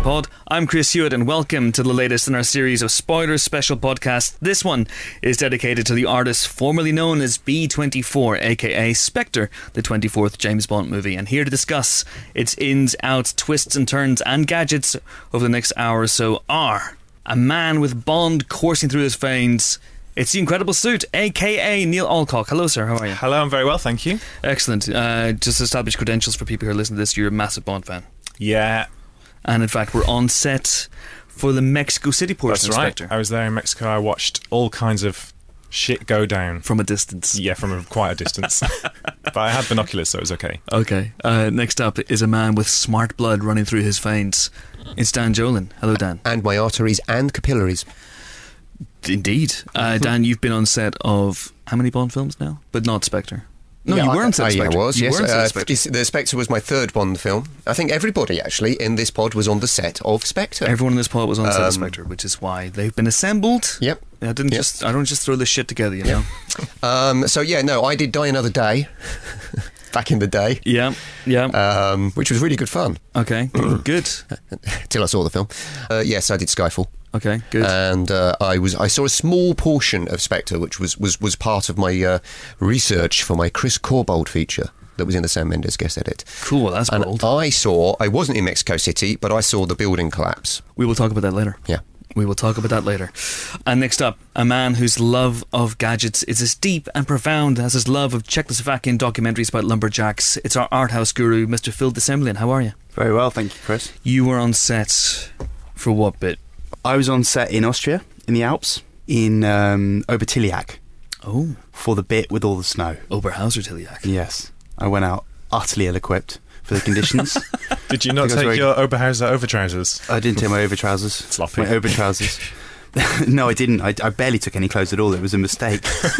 Pod. I'm Chris Hewitt and welcome to the latest in our series of spoilers special podcasts. This one is dedicated to the artist formerly known as B24, aka Spectre, the 24th James Bond movie. And here to discuss its ins, outs, twists and turns and gadgets over the next hour or so are a man with Bond coursing through his veins. It's the Incredible Suit, aka Neil Alcock. Hello, sir. How are you? Hello, I'm very well, thank you. Excellent. Just establish credentials for people who are listening to this. You're a massive Bond fan. Yeah. And in fact, we're on set for the Mexico City portion. That's right. Spectre. I was there in Mexico. I watched all kinds of shit go down. From a distance. Yeah, from quite a distance. But I had binoculars, so it was okay. Okay. Next up is a man with smart blood running through his veins. It's Dan Jolin. Hello, Dan. And my arteries and capillaries. Indeed. Dan, you've been on set of how many Bond films now? But not Spectre. No, Yeah, you weren't set of Spectre. I was, You yes. weren't set of Spectre. The Spectre was my third Bond film. I think everybody, actually, in this pod was on the set of Spectre. Everyone in this pod was on set of Spectre, which is why they've been assembled. Yep. I don't just throw this shit together, you know. I did Die Another Day back in the day. Yeah. Which was really good fun. Okay, good. Till I saw the film. Yes, I did Skyfall. Okay, good. And I saw a small portion of Spectre, which was part of my research for my Chris Corbold feature that was in the Sam Mendes guest edit. Cool, that's bold. And I wasn't in Mexico City, but I saw the building collapse. We will talk about that later. Yeah. We will talk about that later. And next up, a man whose love of gadgets is as deep and profound as his love of Czechoslovakian documentaries about lumberjacks. It's our art house guru, Mr. Phil Dissemblian. How are you? Very well, thank you, Chris. You were on set for what bit? I was on set in Austria, in the Alps, in Obertiliac. Oh. For the bit with all the snow. Oberhauser-Tiliac. Yes. I went out utterly ill-equipped for the conditions. Did you not take your Oberhauser over trousers? I didn't take my over trousers. Sloppy. My over trousers. No, I didn't. I barely took any clothes at all. It was a mistake.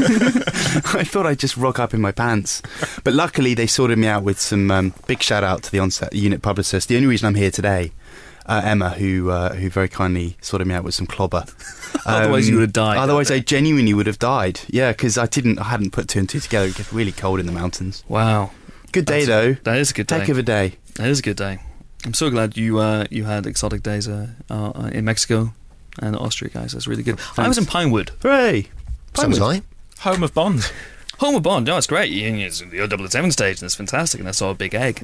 I thought I'd just rock up in my pants. But luckily, they sorted me out with some big shout-out to the on-set unit publicist. The only reason I'm here today, Emma, who very kindly sorted me out with some clobber. Otherwise you would have died. Otherwise I genuinely would have died. Yeah, because I hadn't put two and two together. It gets really cold in the mountains. Wow. Good day, though. That is a good day. Heck of a day. That is a good day. I'm so glad you had exotic days in Mexico and Austria, guys. That's really good. Thanks. I was in Pinewood. Hooray! So was I. Home of Bond. Home of Bond. No, it's great. It's the 007 stage, and it's fantastic. And I saw a big egg.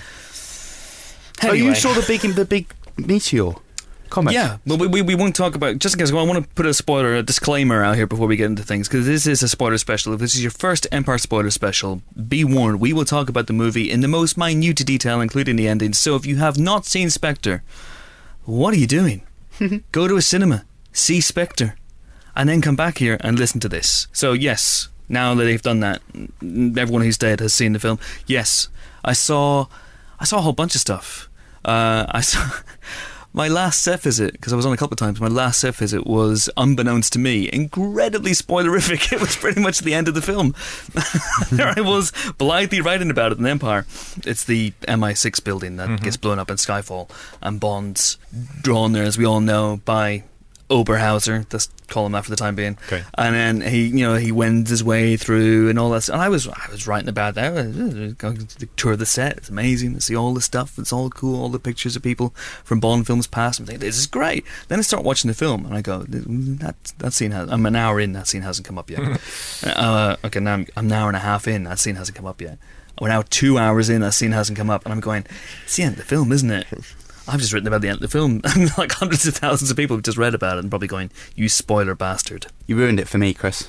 Anyway. Oh, you saw the big meteor comet? Yeah, well, we won't talk about, just in case, I want to put a disclaimer out here before we get into things, because this is a spoiler special. If this is your first Empire spoiler special, be warned, we will talk about the movie in the most minute detail, including the ending. So if you have not seen Spectre, what are you doing? Go to a cinema, see Spectre, and then come back here and listen to this. So yes, now that they've done that, everyone who's dead has seen the film. Yes, I saw a whole bunch of stuff. I saw my last set visit, because I was on a couple of times. My last set visit was, unbeknownst to me, incredibly spoilerific. It was pretty much the end of the film. There I was, blithely writing about it in Empire. It's the MI6 building that gets blown up in Skyfall, and Bond's drawn there, as we all know, by Oberhauser. Let's call him that for the time being. Okay. And then he wends his way through and all that. And I was writing about that. Going to the tour of the set. It's amazing to see all the stuff. It's all cool. All the pictures of people from Bond films past. I'm thinking, this is great. Then I start watching the film and I go, that scene I'm an hour in. That scene hasn't come up yet. Okay, now I'm an hour and a half in. That scene hasn't come up yet. We're now 2 hours in. That scene hasn't come up, and I'm going, it's the end of the film, isn't it? I've just written about the end of the film. Like hundreds of thousands of people have just read about it and probably going, you spoiler bastard. You ruined it for me, Chris.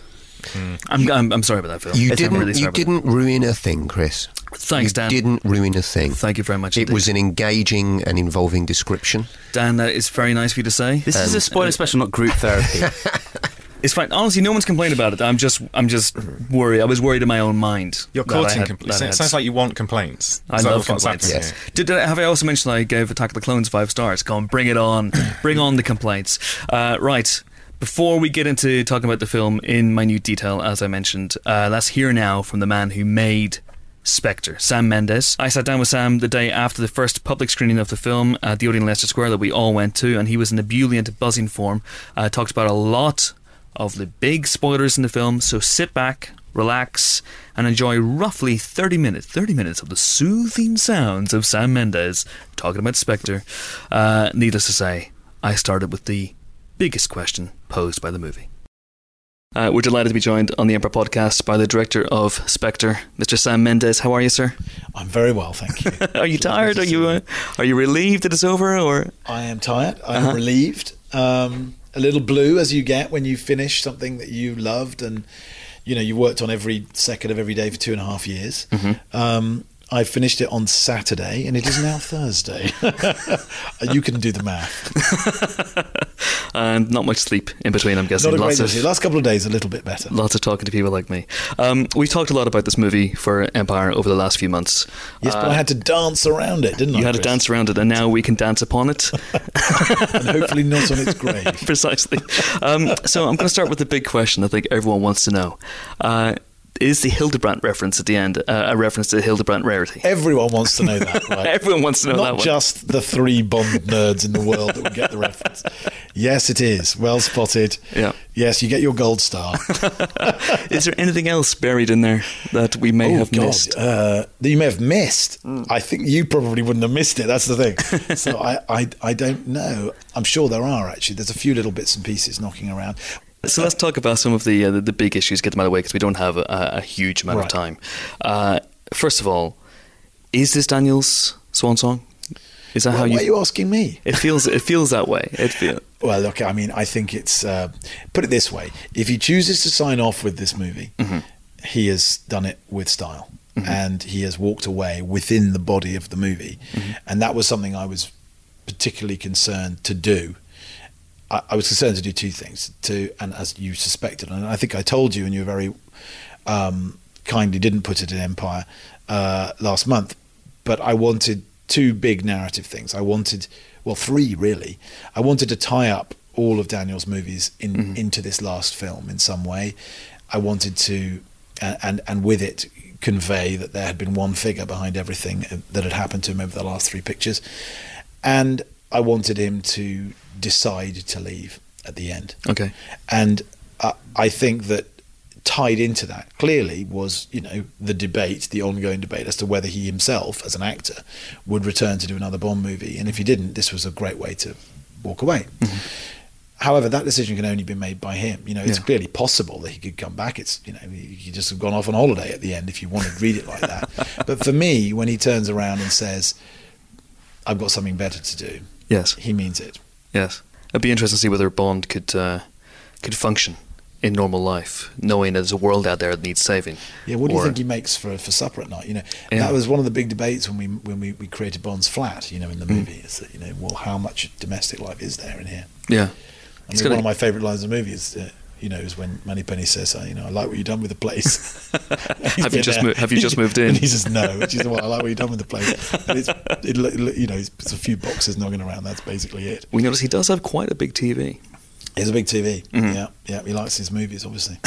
I'm sorry about that, Phil. You didn't ruin a thing, Chris. Thanks, Dan. You didn't ruin a thing. Thank you very much. It was an engaging and involving description. Dan, that is very nice of you to say. This is a spoiler special, not group therapy. It's fine. Honestly, no one's complained about it. I'm just worried. I was worried in my own mind. You're courting complaints. It sounds like you want complaints. I love complaints. Yes. Have I also mentioned I gave Attack of the Clones 5 stars? Go on, bring it on. Bring on the complaints. Right. Before we get into talking about the film in minute detail, as I mentioned, let's hear now from the man who made Spectre, Sam Mendes. I sat down with Sam the day after the first public screening of the film at the Odeon Leicester Square that we all went to, and he was in ebullient, buzzing form. Talked about a lot of the big spoilers in the film, so sit back, relax, and enjoy roughly 30 minutes of the soothing sounds of Sam Mendes talking about Spectre. Needless to say, I started with the biggest question posed by the movie. We're delighted to be joined on the Empire Podcast by the director of Spectre, Mr. Sam Mendes. How are you, sir? I'm very well, thank you. Are you tired? Are you relieved that it's over? Or I am tired. I'm relieved. A little blue, as you get when you finish something that you loved, and you worked on every second of every day for 2.5 years. I finished it on Saturday, and it is now Thursday. You can do the math. And not much sleep in between, I'm guessing. Not a great deal. Last couple of days, a little bit better. Lots of talking to people like me. We've talked a lot about this movie for Empire over the last few months. Yes, but I had to dance around it, didn't I? You had to dance around it, and now we can dance upon it. And hopefully not on its grave. Precisely. So I'm going to start with the big question I think everyone wants to know. Is the Hildebrandt reference at the end a reference to the Hildebrandt rarity? Everyone wants to know that, right? Everyone wants to know that one. Not just the 3 Bond nerds in the world that would get the reference. Yes, it is. Well spotted. Yeah. Yes, you get your gold star. Is there anything else buried in there that we may have missed? That you may have missed. I think you probably wouldn't have missed it. That's the thing. So I don't know. I'm sure there are, actually. There's a few little bits and pieces knocking around. So let's talk about some of the big issues, get them out of the way, because we don't have a huge amount of time. First of all, is this Daniel's swan song? Is that why are you asking me? It feels that way. Well, look, I mean, I think it's put it this way: if he chooses to sign off with this movie, he has done it with style, and he has walked away within the body of the movie, and that was something I was particularly concerned to do. I was concerned to do 2 things, and as you suspected, and I think I told you, and you very kindly didn't put it in Empire last month, but I wanted 2 big narrative things. I wanted, 3 really. I wanted to tie up all of Daniel's movies into this last film in some way. I wanted to, and with it, convey that there had been one figure behind everything that had happened to him over the last 3 pictures, and I wanted him to decide to leave at the end. Okay. And I think that tied into that clearly was, the ongoing debate as to whether he himself, as an actor, would return to do another Bond movie. And if he didn't, this was a great way to walk away. However, that decision can only be made by him. It's clearly possible that he could come back. It's, he could just have gone off on holiday at the end if you want to read it like that. But for me, when he turns around and says, I've got something better to do, yes, he means it. Yes. It'd be interesting to see whether Bond could function in normal life, knowing there's a world out there that needs saving. Yeah, what do you think he makes for supper at night? That was one of the big debates when we created Bond's flat, in the movie, is that, how much domestic life is there in here? Yeah. I mean, one of my favourite lines of the movie is, is when Moneypenny says, I like what you've done with the place. Have you just moved in? And he says, no. And she says, well, I like what you've done with the place. And it's a few boxes knocking around. That's basically it. We notice he does have quite a big TV. He has a big TV. Yeah. He likes his movies, obviously.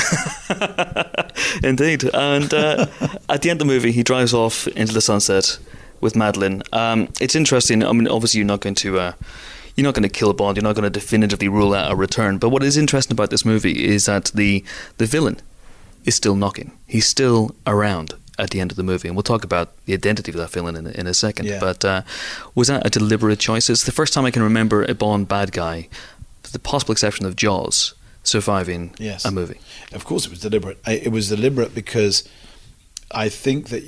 Indeed. And at the end of the movie, he drives off into the sunset with Madeline. It's interesting. I mean, obviously, you're not going to kill Bond. You're not going to definitively rule out a return. But what is interesting about this movie is that the villain is still knocking. He's still around at the end of the movie, and we'll talk about the identity of that villain in a second. Yeah. But was that a deliberate choice? It's the first time I can remember a Bond bad guy, with the possible exception of Jaws, surviving a movie. Of course, it was deliberate. It was deliberate because I think that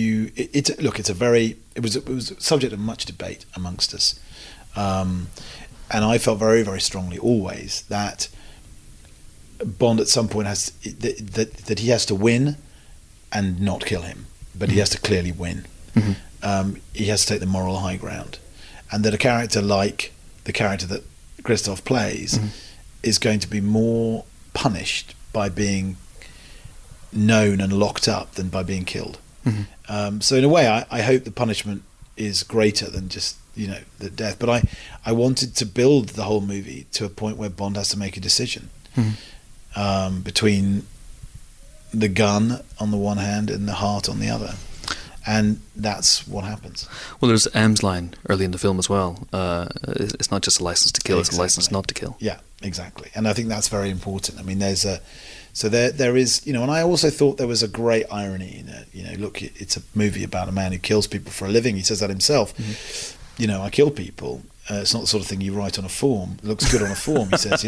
it was a subject of much debate amongst us. And I felt very, very strongly always that Bond at some point has that he has to win and not kill him, but he has to clearly win. He has to take the moral high ground, and that a character like the character that Christoph plays is going to be more punished by being known and locked up than by being killed. So in a way, I hope the punishment is greater than just the death. But I wanted to build the whole movie to a point where Bond has to make a decision between the gun on the one hand and the heart on the other. And that's what happens. Well, there's M's line early in the film as well. It's not just a license to kill, it's a license not to kill. Yeah, exactly. And I think that's very important. I mean, there's So there is, and I also thought there was a great irony in it. Look, it's a movie about a man who kills people for a living. He says that himself. I kill people. It's not the sort of thing you write on a form. It looks good on a form, he says.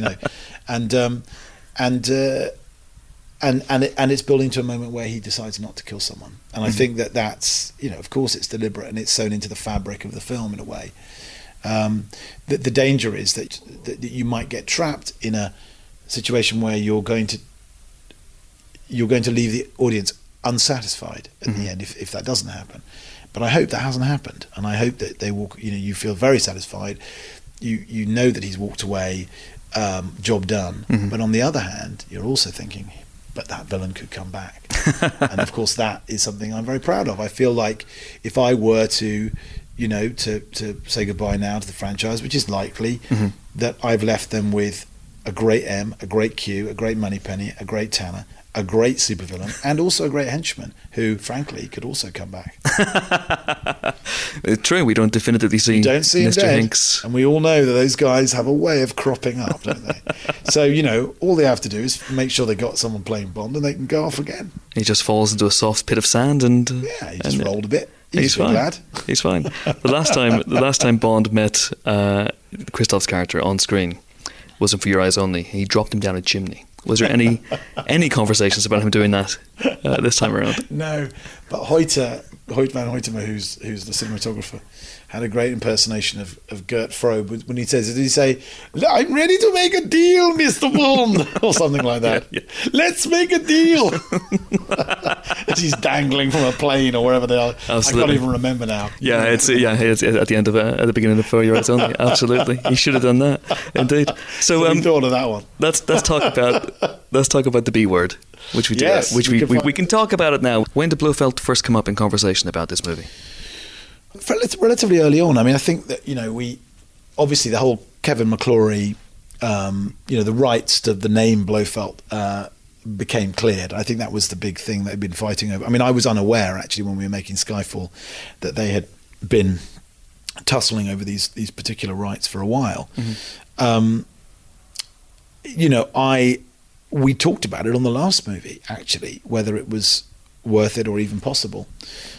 And it's building to a moment where he decides not to kill someone. And I think that's, of course it's deliberate and it's sewn into the fabric of the film in a way. The danger is that you might get trapped in a situation where you're going to leave the audience unsatisfied at the end if that doesn't happen. But I hope that hasn't happened, and I hope that they will. You feel very satisfied. You know that he's walked away, job done. But on the other hand, you're also thinking, but that villain could come back. And of course, that is something I'm very proud of. I feel like if I were to say goodbye now to the franchise, which is likely, that I've left them with a great M, a great Q, a great Moneypenny, a great Tanner, a great supervillain, and also a great henchman who, frankly, could also come back. It's true, we don't definitively see him Mr. dead, Hinks. and we all know that those guys have a way of cropping up, don't they? So, all they have to do is make sure they got someone playing Bond and they can go off again. He just falls into a soft pit of sand and... he just rolled a bit. He's fine. Glad. He's fine. The last time Bond met Christoph's character on screen was in For Your Eyes Only. He dropped him down a chimney. Was there any conversations about him doing that this time around? No, but Hoyt van Hoytema, who's the cinematographer, had a great impersonation of Gert Frobe when he says, did he say, "I'm ready to make a deal, Mr. Bond," or something like that? Yeah. Let's make a deal. As he's dangling from a plane or wherever they are. Absolutely. I can't even remember now. Yeah, it's at the end of at the beginning of For Your Eyes Only. Absolutely, he should have done that. Indeed. So we thought of that one. Let's talk about the B word, which we do. Yes, which we can talk about it now. When did Blofeld first come up in conversation about this movie? Relatively early on. I mean, I think that we obviously the whole Kevin McClory, the rights to the name Blofeld became cleared. I think that was the big thing they'd been fighting over. I mean, I was unaware actually when we were making Skyfall that they had been tussling over these particular rights for a while. We talked about it on the last movie actually, whether it was worth it or even possible.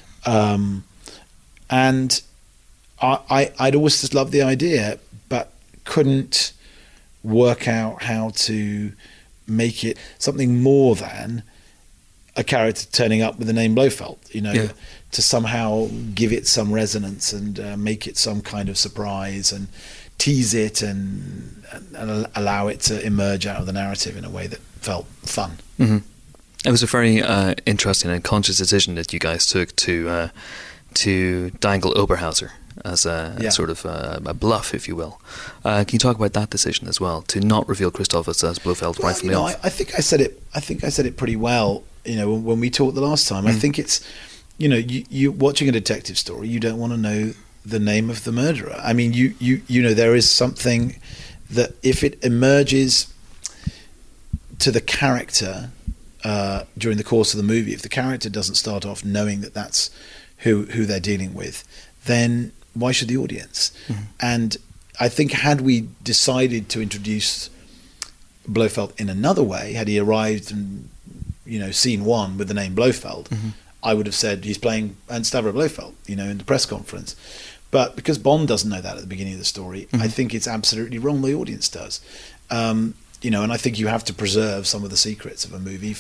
And I'd always just loved the idea, but couldn't work out how to make it something more than a character turning up with the name Blofeld, to somehow give it some resonance and make it some kind of surprise and tease it and allow it to emerge out of the narrative in a way that felt fun. It was a very interesting and conscious decision that you guys took to dangle Oberhauser as a sort of a bluff, if you will. Can you talk about that decision as well, to not reveal Christoph as Blofeld right from the off? I think I said it pretty well. When we talked the last time, I think it's you watching a detective story, you don't want to know the name of the murderer. I mean, there is something that if it emerges to the character during the course of the movie, if the character doesn't start off knowing that that's who they're dealing with, then why should the audience? And I think had we decided to introduce Blofeld in another way, had he arrived and scene one with the name Blofeld, I would have said he's playing Ernst Stavro Blofeld, in the press conference. But because Bond doesn't know that at the beginning of the story, I think it's absolutely wrong. The audience does, and I think you have to preserve some of the secrets of a movie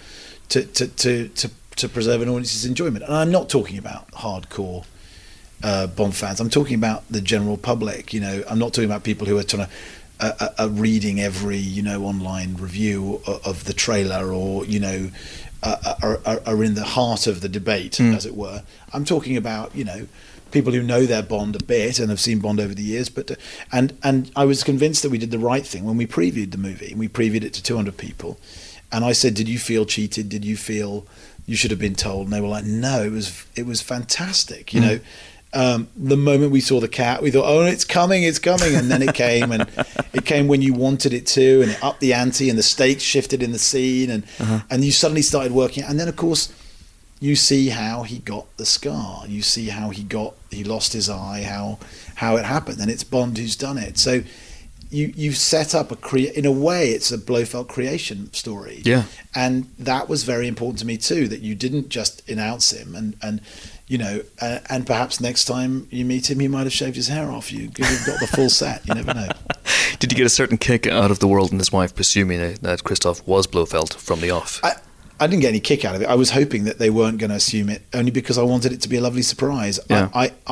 to preserve an audience's enjoyment. And I'm not talking about hardcore Bond fans. I'm talking about the general public. I'm not talking about people who are trying to reading every online review of the trailer or are in the heart of the debate, as it were. I'm talking about people who know their Bond a bit and have seen Bond over the years. But and I was convinced that we did the right thing when we previewed the movie, and we previewed it to 200 people. And I said, "Did you feel cheated? Did you feel you should have been told?" And they were like, "No, it was fantastic." The moment we saw the cat, we thought, "Oh, it's coming," and then it came, and it came when you wanted it to, and it upped the ante, and the stakes shifted in the scene, and you suddenly started working. And then, of course, you see how he got the scar. You see how he lost his eye, how it happened, and it's Bond who's done it. So, you've set up in a way it's a Blofeld creation story. Yeah. And that was very important to me too, that you didn't just announce him and you know, and perhaps next time you meet him, he might have shaved his hair off. You've got the full set. You never know. Did you get a certain kick out of The World and His Wife, presuming that Christoph was Blofeld from the off? I didn't get any kick out of it. I was hoping that they weren't going to assume it, only because I wanted it to be a lovely surprise. Yeah.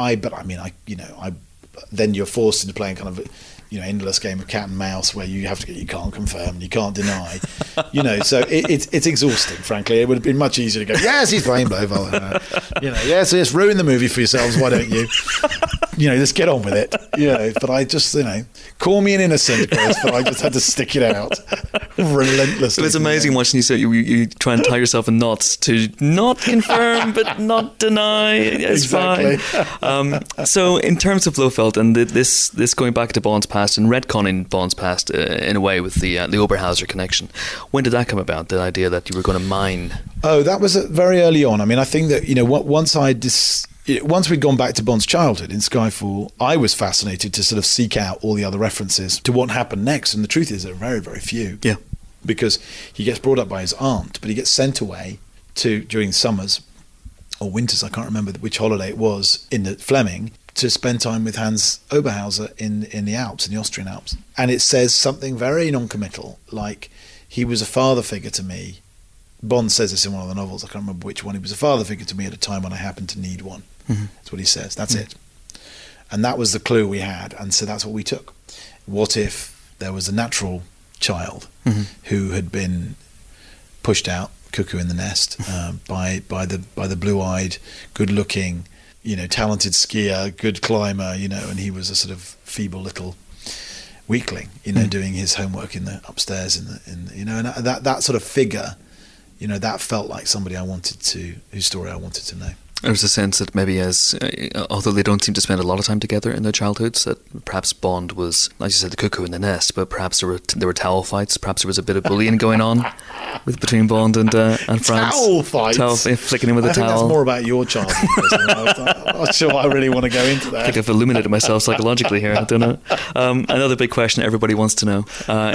Then you're forced into playing kind of endless game of cat and mouse where you can't confirm and you can't deny, so it's exhausting, frankly. It would have been much easier to go, yes, he's playing Blofeld, yes, ruin the movie for yourselves, why don't you, just get on with it, but I just, call me an innocent, Chris, but I just had to stick it out relentlessly. It was amazing watching you say you try and tie yourself in knots to not confirm but not deny. It's exactly. Fine. So in terms of Blofeld and this going back to Bond's past and retconning Bond's past in a way with the Oberhauser connection, when did that come about, the idea that you were going to mine? Oh, that was very early on. I mean, I think that once we'd gone back to Bond's childhood in Skyfall, I was fascinated to sort of seek out all the other references to what happened next, and the truth is there are very, very few. Yeah. Because he gets brought up by his aunt, but he gets sent away during summers or winters, I can't remember which holiday it was, in the Fleming, to spend time with Hans Oberhauser in the Alps, in the Austrian Alps. And it says something very non-committal, like, he was a father figure to me. Bond says this in one of the novels, I can't remember which one. He was a father figure to me at a time when I happened to need one. Mm-hmm. That's what he says. That's it. And that was the clue we had, and so that's what we took. What if there was a natural child who had been pushed out, cuckoo in the nest, by the blue-eyed, good-looking, talented skier, good climber, and he was a sort of feeble little weakling, doing his homework in the upstairs and that sort of figure, that felt like somebody whose story I wanted to know. There's a sense that maybe although they don't seem to spend a lot of time together in their childhoods, that perhaps Bond was, like you said, the cuckoo in the nest, but perhaps there were towel fights, perhaps there was a bit of bullying going on between Bond and France. Towel fights? Flicking him with a towel. I think that's more about your childhood. I'm not sure I really want to go into that. I think I've illuminated myself psychologically here, I don't know. Another big question everybody wants to know.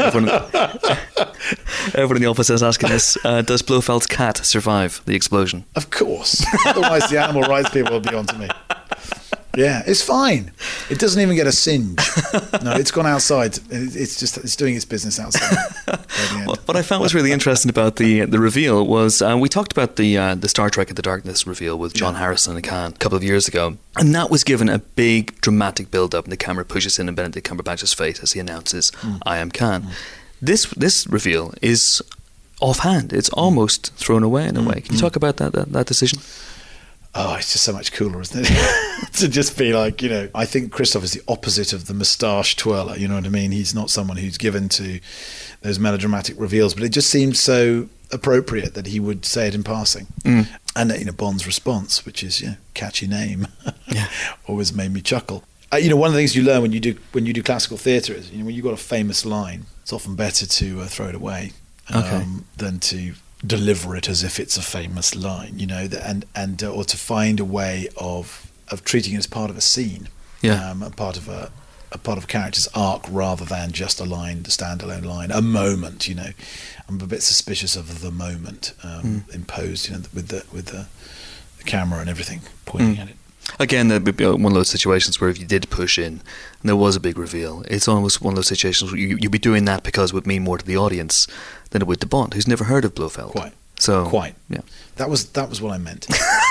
Everyone in the office is asking this. Does Blofeld's cat survive the explosion? Of course. Otherwise the animal rights people will be on to me. Yeah, it's fine. It doesn't even get a singe. No, it's gone outside. It's doing its business outside. What I found was really interesting about the reveal was we talked about the Star Trek Into Darkness reveal with John Harrison and Khan a couple of years ago, and that was given a big dramatic build-up, and the camera pushes in on Benedict Cumberbatch's face as he announces, "I am Khan." This reveal is offhand. It's almost thrown away in a way. Can you talk about that decision? Oh, it's just so much cooler, isn't it? To just be like, I think Christoph is the opposite of the moustache twirler, you know what I mean? He's not someone who's given to those melodramatic reveals, but it just seems so appropriate that he would say it in passing. And, Bond's response, which is, catchy name, always made me chuckle. One of the things you learn when you do classical theatre is, when you've got a famous line, it's often better to throw it away than to deliver it as if it's a famous line, and or to find a way of treating it as part of a scene, a part of a character's arc rather than just a standalone line, a moment. I'm a bit suspicious of the moment imposed, with the camera and everything pointing at it. Again, that'd be one of those situations where if you did push in and there was a big reveal, it's almost one of those situations where you'd be doing that because it would mean more to the audience than it would to Bond, who's never heard of Blofeld. Quite. Yeah. That was what I meant.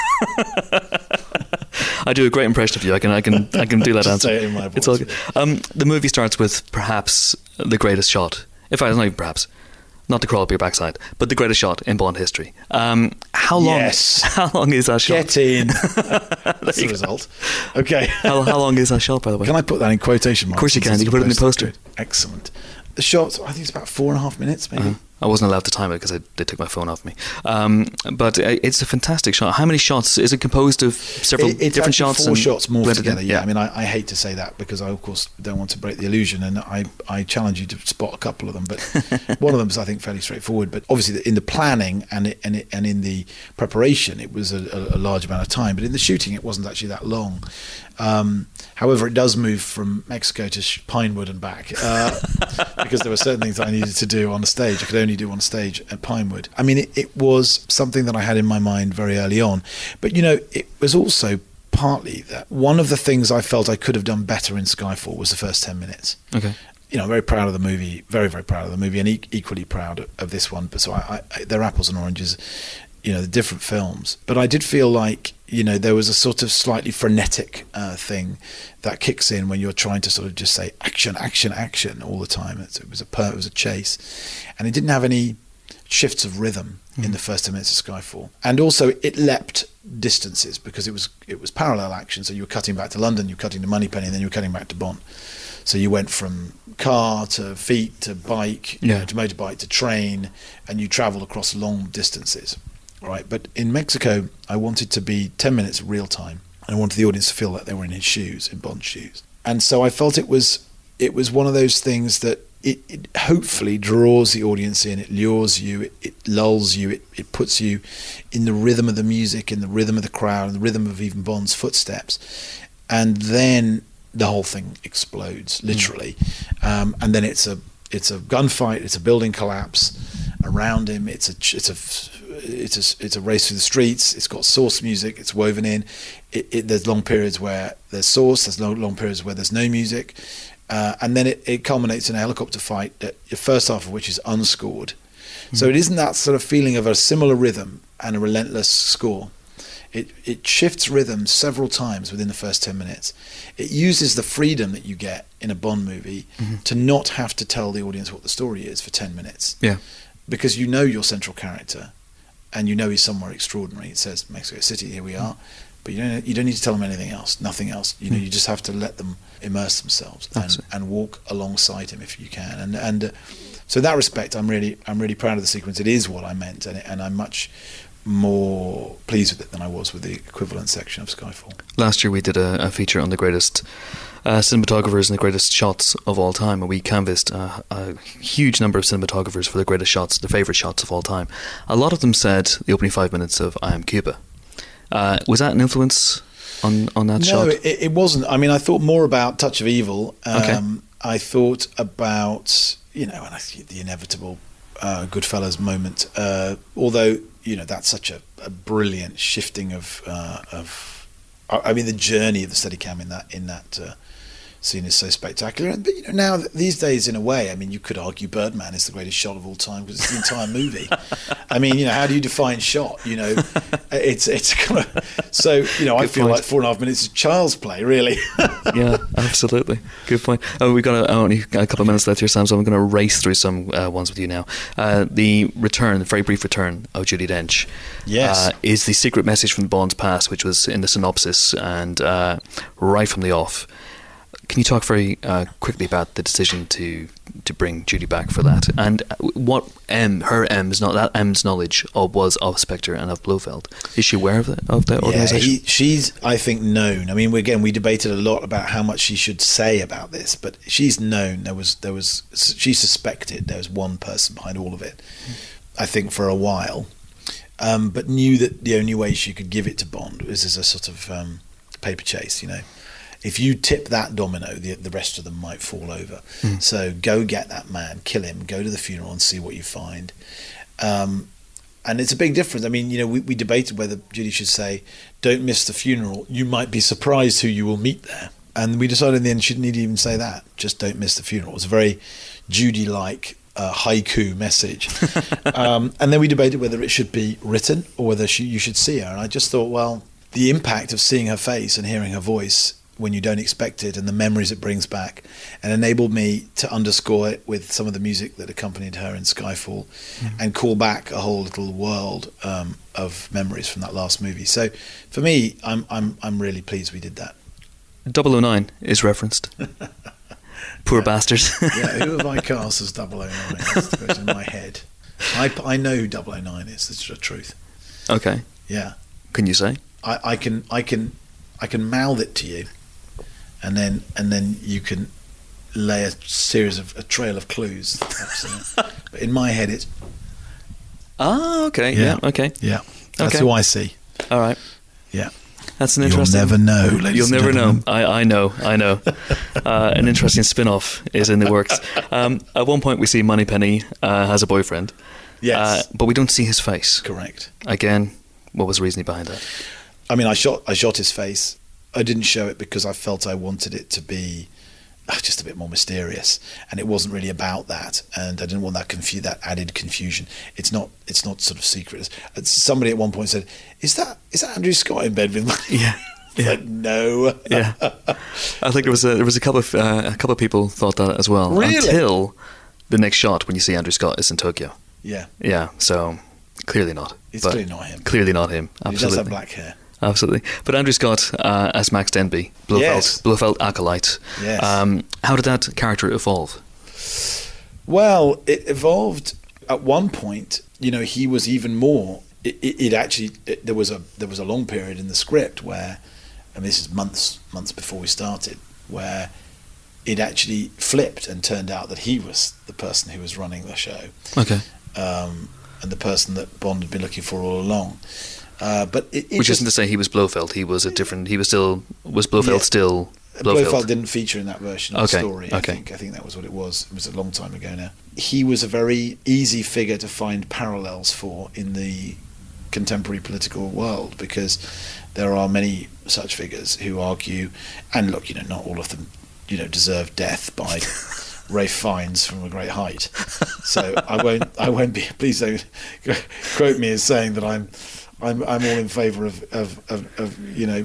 I do a great impression of you. I can do that answer. Say it in my voice. It's all good. The movie starts with perhaps the greatest shot. In fact, not even perhaps. Not to crawl up your backside, but the greatest shot in Bond history. How long? Yes. How long is that shot? Get in. That's the result. Okay. How long is that shot, by the way? Can I put that in quotation marks? Of course you can. You can put it in the poster. Excellent. The shot, I think it's about 4.5 minutes, maybe. I wasn't allowed to time it because they took my phone off me. But it's a fantastic shot. How many shots? Is it composed of several different shots? 4 shots more together, yeah. I mean, I hate to say that because I, of course, don't want to break the illusion, and I challenge you to spot a couple of them. But one of them is, I think, fairly straightforward. But obviously, in the planning and in the preparation, it was a large amount of time. But in the shooting, it wasn't actually that long. However, it does move from Mexico to Pinewood and back because there were certain things that I needed to do on the stage. I could only do on stage at Pinewood. I mean, it was something that I had in my mind very early on. But, you know, it was also partly that one of the things I felt I could have done better in Skyfall was the first 10 minutes. Okay. You know, I'm very proud of the movie, very, very proud of the movie, and equally proud of this one. But so they're apples and oranges, you know, the different films. But I did feel like, you know, there was a sort of slightly frenetic thing that kicks in when you're trying to sort of just say action, action, action all the time. It was a chase, and it didn't have any shifts of rhythm in the first 10 minutes of Skyfall. And also it leapt distances because it was parallel action. So you were cutting back to London, you were cutting to Moneypenny, and then you were cutting back to Bond. So you went from car to feet to bike, you know, to motorbike to train, and you travelled across long distances. Right, but in Mexico, I wanted to be 10 minutes real time. And I wanted the audience to feel like they were in his shoes, in Bond's shoes. And so I felt it was one of those things that it hopefully draws the audience in, it lures you, it lulls you, it puts you in the rhythm of the music, in the rhythm of the crowd, in the rhythm of even Bond's footsteps. And then the whole thing explodes, literally. And then it's a gunfight, it's a building collapse around him, it's a race through the streets. It's got source music. It's woven in. There's long periods where there's source. There's long periods where there's no music, and then it culminates in a helicopter fight. The first half of which is unscored. So it isn't that sort of feeling of a similar rhythm and a relentless score. It shifts rhythm several times within the first 10 minutes. It uses the freedom that you get in a Bond movie to not have to tell the audience what the story is for 10 minutes. Yeah, because you know your central character. And you know he's somewhere extraordinary. It says Mexico City, here we are. But you don't need to tell them anything else, nothing else. You know, you just have to let them immerse themselves and walk alongside him if you can. And so in that respect, I'm really proud of the sequence. It is what I meant, and I'm much more pleased with it than I was with the equivalent section of Skyfall. Last year we did a feature on the greatest cinematographers and the greatest shots of all time, and we canvassed a huge number of cinematographers for the greatest shots, the favourite shots of all time. A lot of them said the opening 5 minutes of I Am Cuba. Was that an influence on that shot? No, it wasn't. I mean, I thought more about Touch of Evil. I thought about, you know, the inevitable Goodfellas moment, although, you know, that's such a brilliant shifting of I mean, the journey of the Steadicam in that scene is so spectacular. But, you know, now these days, in a way, I mean, you could argue Birdman is the greatest shot of all time because it's the entire movie. I mean, you know, how do you define shot? You know, it's kind of so. You know, I feel like 4.5 minutes is child's play, really. Yeah, absolutely. Good point. We've got only a couple of minutes left here, Sam, so I'm going to race through some ones with you now. The very brief return of Judi Dench. Yes. Is the secret message from Bond's past, which was in the synopsis and right from the off. Can you talk very quickly about the decision to bring Judi back for that, and what M's knowledge was of Spectre and of Blofeld? Is she aware of the organisation? She's, I think, known. I mean, we debated a lot about how much she should say about this, but she's known. She suspected there was one person behind all of it. I think for a while, but knew that the only way she could give it to Bond was as a sort of paper chase, you know. If you tip that domino, the rest of them might fall over. So go get that man, kill him, go to the funeral and see what you find. And it's a big difference. I mean, you know, we debated whether Judi should say, don't miss the funeral. You might be surprised who you will meet there. And we decided in the end she didn't need to even say that. Just don't miss the funeral. It was a very Judi-like haiku message. And then we debated whether it should be written or whether you should see her. And I just thought, well, the impact of seeing her face and hearing her voice when you don't expect it, and the memories it brings back, and enabled me to underscore it with some of the music that accompanied her in Skyfall, and call back a whole little world of memories from that last movie. So for me, I'm really pleased we did that. 009 is referenced. Poor bastards. Yeah, who have I cast as 009? That's the question in my head. I know who 009 is. That's the truth. Okay. Yeah. Can you say? I can mouth it to you. And then you can lay a trail of clues. But in my head, it's. Ah, okay. Yeah. Okay. Yeah. That's who I see. All right. Yeah. That's an You'll interesting. never know, ladies You'll and never know. gentlemen. I know. An interesting spin-off is in the works. At one point, we see Moneypenny has a boyfriend. Yes. But we don't see his face. Correct. Again, what was the reasoning behind that? I mean, I shot his face. I didn't show it because I felt I wanted it to be just a bit more mysterious, and it wasn't really about that, and I didn't want that added confusion. It's not sort of secret. Somebody at one point said, "Is that Andrew Scott in bed with Money?" Yeah. Like, no. Yeah, I think there was a couple of people thought that as well. Really? Until the next shot when you see Andrew Scott is in Tokyo. Yeah. Yeah, so clearly not. It's But clearly not him. Clearly not him. He does Absolutely. have black hair. Absolutely. But Andrew Scott as Max Denby, Yes. Blofeld acolyte. Yes. How did that character evolve? Well, it evolved at one point. He was even more. There was a long period in the script where, and this is months before we started, where it actually flipped and turned out that he was the person who was running the show, Okay. and the person that Bond had been looking for all along. But it Which just, isn't to say he was Blofeld. He was was Blofeld Yeah. still Blofeld? Blofeld didn't feature in that version of Okay, the story. okay. I think that was what it was. It was a long time ago now. He was a very easy figure to find parallels for in the contemporary political world, because there are many such figures who argue, and look, not all of them, deserve death by Ralph Fiennes from a great height. So I won't be. Please don't quote me as saying that I'm all in favour of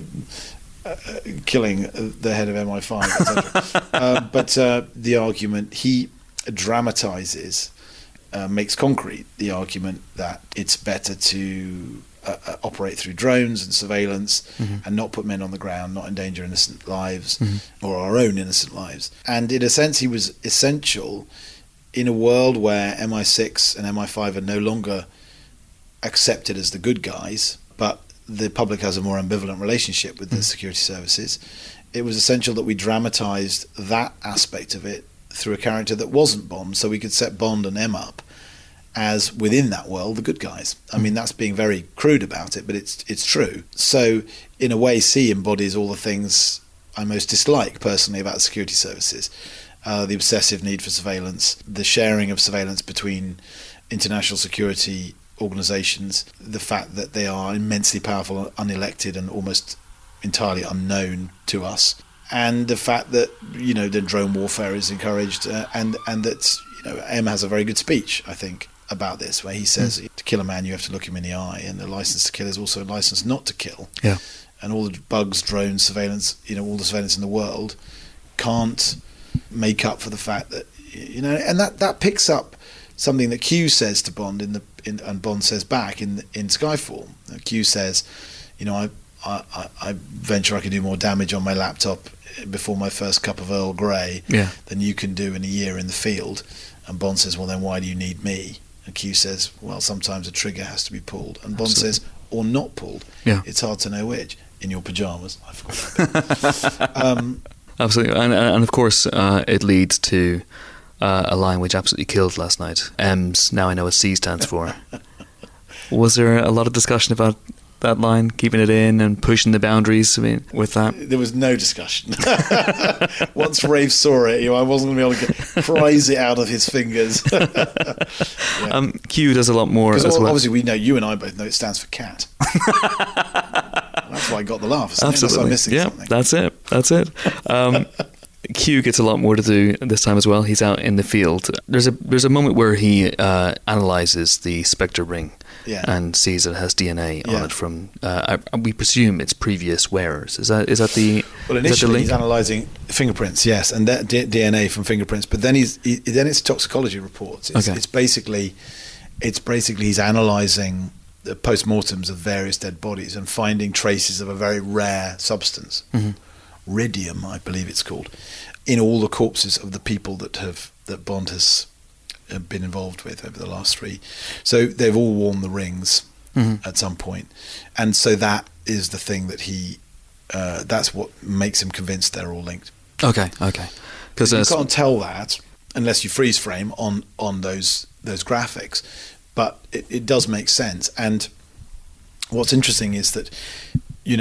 killing the head of MI5, etc. But the argument he dramatises, makes concrete the argument that it's better to operate through drones and surveillance, and not put men on the ground, not endanger innocent lives or our own innocent lives. And in a sense, he was essential in a world where MI6 and MI5 are no longer accepted as the good guys, but the public has a more ambivalent relationship with the security services. It was essential that we dramatised that aspect of it through a character that wasn't Bond, so we could set Bond and M up as, within that world, the good guys. I mean, that's being very crude about it, but it's true. So in a way, C embodies all the things I most dislike personally about security services. The obsessive need for surveillance, the sharing of surveillance between international security organisations, the fact that they are immensely powerful, unelected, and almost entirely unknown to us, and the fact that the drone warfare is encouraged, and that M has a very good speech, I think, about this, where he says to kill a man you have to look him in the eye, and the license to kill is also a license not to kill. Yeah. And all the bugs, drones, surveillance, all the surveillance in the world can't make up for the fact that and that picks up something that Q says to Bond and Bond says back in Skyfall. Q says, I venture I could do more damage on my laptop before my first cup of Earl Grey than you can do in a year in the field. And Bond says, well, then why do you need me? And Q says, well, sometimes a trigger has to be pulled. And Bond says, or not pulled. Yeah. It's hard to know which. In your pyjamas. I forgot that bit. Absolutely, and of course, it leads to a line which absolutely killed last night. M's, now I know what C stands for. Was there a lot of discussion about that line, keeping it in and pushing the boundaries? I mean, with that, There was no discussion. Once Rafe saw it, I wasn't going to be able to prise it out of his fingers. Q does a lot more as Because well. obviously we know, you and I both know it stands for cat. That's why I got the laugh. Unless Absolutely, I'm missing yeah, something. that's it. Q gets a lot more to do this time as well. He's out in the field. There's a moment where he analyzes the Spectre ring and sees it has DNA on it from. We presume it's previous wearers. Is that the? Well, is that the initially link? he's analysing fingerprints, yes, and that DNA from fingerprints. But then then it's toxicology reports. It's basically he's analysing the post-mortems of various dead bodies and finding traces of a very rare substance, Ridium, I believe it's called, in all the corpses of the people that Bond has been involved with over the last 3. So they've all worn the rings at some point, and so that is the thing that that's what makes him convinced they're all linked. Okay. Because You can't tell that unless you freeze frame on those graphics, but it does make sense. And what's interesting is that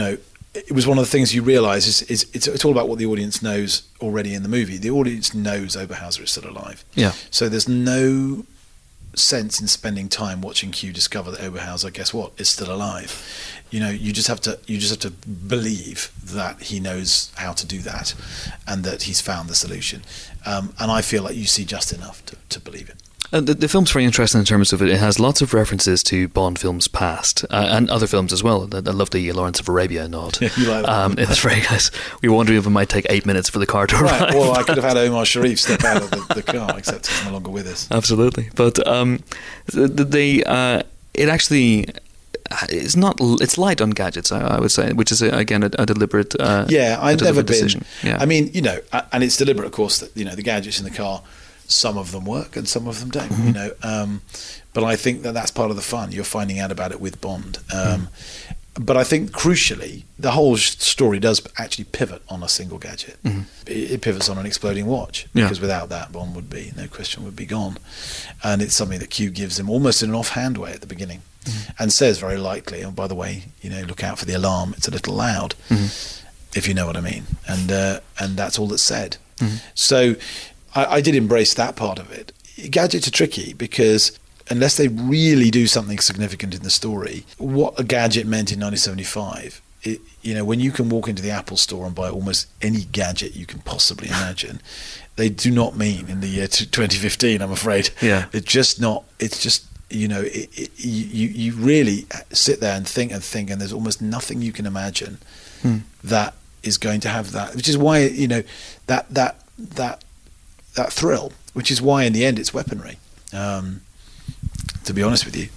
it was one of the things you realise is it's all about what the audience knows already in the movie. The audience knows Oberhauser is still alive. Yeah. So there's no sense in spending time watching Q discover that Oberhauser, guess what, is still alive. You know, you just have to believe that he knows how to do that, and that he's found the solution. And I feel like you see just enough to believe it. The film's very interesting in terms of it. It has lots of references to Bond films past and other films as well. I love the Lawrence of Arabia nod. You like that? It was very nice. We were wondering if it might take 8 minutes for the car to arrive. Right, well, I could have had Omar Sharif step out of the car, except he's no longer with us. Absolutely, but it actually. It's light on gadgets, I would say, which is again a deliberate. I've never been. Decision. Yeah. I mean, you know, and it's deliberate, of course. That, you know, the gadgets in the car, some of them work and some of them don't. Mm-hmm. You know, but I think that's part of the fun. You're finding out about it with Bond. But I think crucially, the whole story does actually pivot on a single gadget. Mm-hmm. It pivots on an exploding watch, because without that, Bond would be, no question, would be gone. And it's something that Q gives him almost in an offhand way at the beginning, and says very lightly, "Oh, by the way, you know, look out for the alarm. It's a little loud," if you know what I mean. And that's all that's said. So I did embrace that part of it. Gadgets are tricky because unless they really do something significant in the story, what a gadget meant in 1975, you know, when you can walk into the Apple store and buy almost any gadget you can possibly imagine, they do not mean in the year 2015, I'm afraid. Yeah. It's just, you know, you really sit there and think, and there's almost nothing you can imagine that is going to have that, which is why, you know, that thrill, which is why in the end it's weaponry. To be honest with you,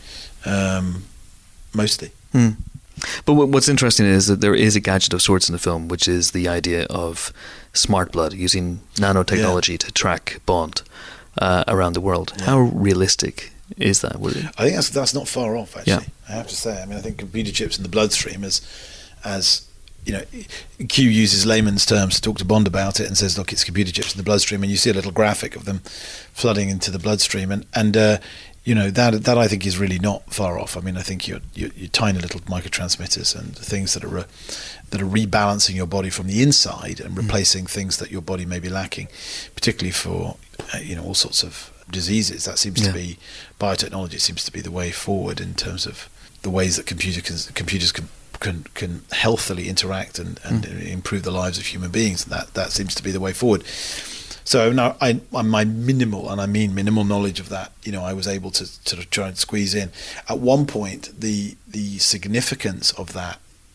mostly. But what's interesting is that there is a gadget of sorts in the film, which is the idea of smart blood, using nanotechnology to track Bond around the world. How realistic is that? I think that's not far off, actually. Yeah. I have to say. I mean, I think computer chips in the bloodstream, as you know, Q uses layman's terms to talk to Bond about it and says, look, it's computer chips in the bloodstream, and you see a little graphic of them flooding into the bloodstream, and you know, that I think is really not far off. I mean, I think your tiny little microtransmitters and things that are rebalancing your body from the inside and replacing things that your body may be lacking, particularly for you know, all sorts of diseases. That seems to be, biotechnology seems to be the way forward in terms of the ways that computers can healthily interact and improve the lives of human beings. That seems to be the way forward. So now, my minimal, and I mean minimal knowledge of that, you know, I was able to sort of try and squeeze in. At one point, the significance of that,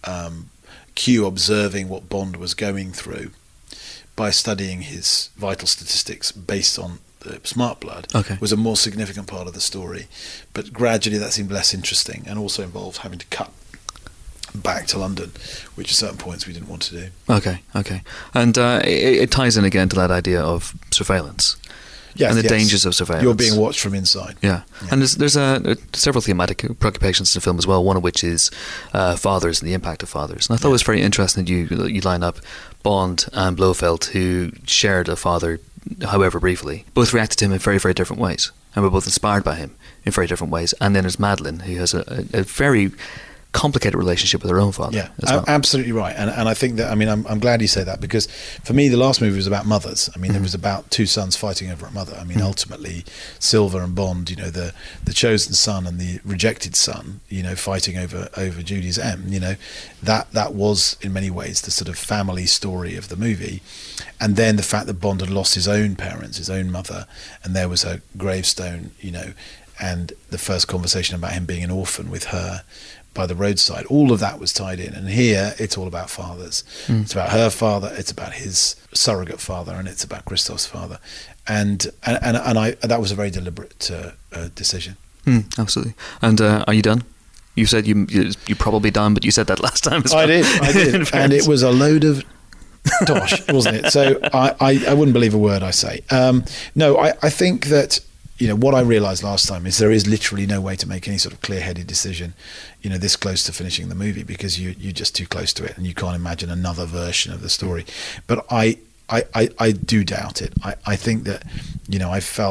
Q observing what Bond was going through by studying his vital statistics based on the smart blood, was a more significant part of the story. But gradually that seemed less interesting, and also involved having to cut back to London, which at certain points we didn't want to do. Okay. And it ties in again to that idea of surveillance. Yes, and the dangers of surveillance. You're being watched from inside. Yeah. And there's several thematic preoccupations in the film as well, one of which is fathers and the impact of fathers. And I thought it was very interesting that you line up Bond and Blofeld, who shared a father, however briefly. Both reacted to him in very, very different ways, and were both inspired by him in very different ways. And then there's Madeleine, who has a very complicated relationship with her own father. Yeah, as well. Absolutely right. And I think that, I mean, I'm glad you say that, because for me the last movie was about mothers. I mean, it was about two sons fighting over a mother. I mean, ultimately Silva and Bond, you know, the chosen son and the rejected son, you know, fighting over Judy's M, you know, that was in many ways the sort of family story of the movie. And then the fact that Bond had lost his own parents, his own mother, and there was a gravestone, you know, and the first conversation about him being an orphan with her by the roadside, all of that was tied in. And here it's all about fathers. It's about her father, it's about his surrogate father, and it's about Christoph's father. And I that was a very deliberate decision. Absolutely. And are you done? You said you're probably done, but you said that last time as well. I did. And it was a load of tosh, wasn't it? So I wouldn't believe a word I say. No, I think that, you know, what I realised last time is there is literally no way to make any sort of clear-headed decision, you know, this close to finishing the movie, because you're just too close to it and you can't imagine another version of the story. But I do doubt it. I think that, you know, I felt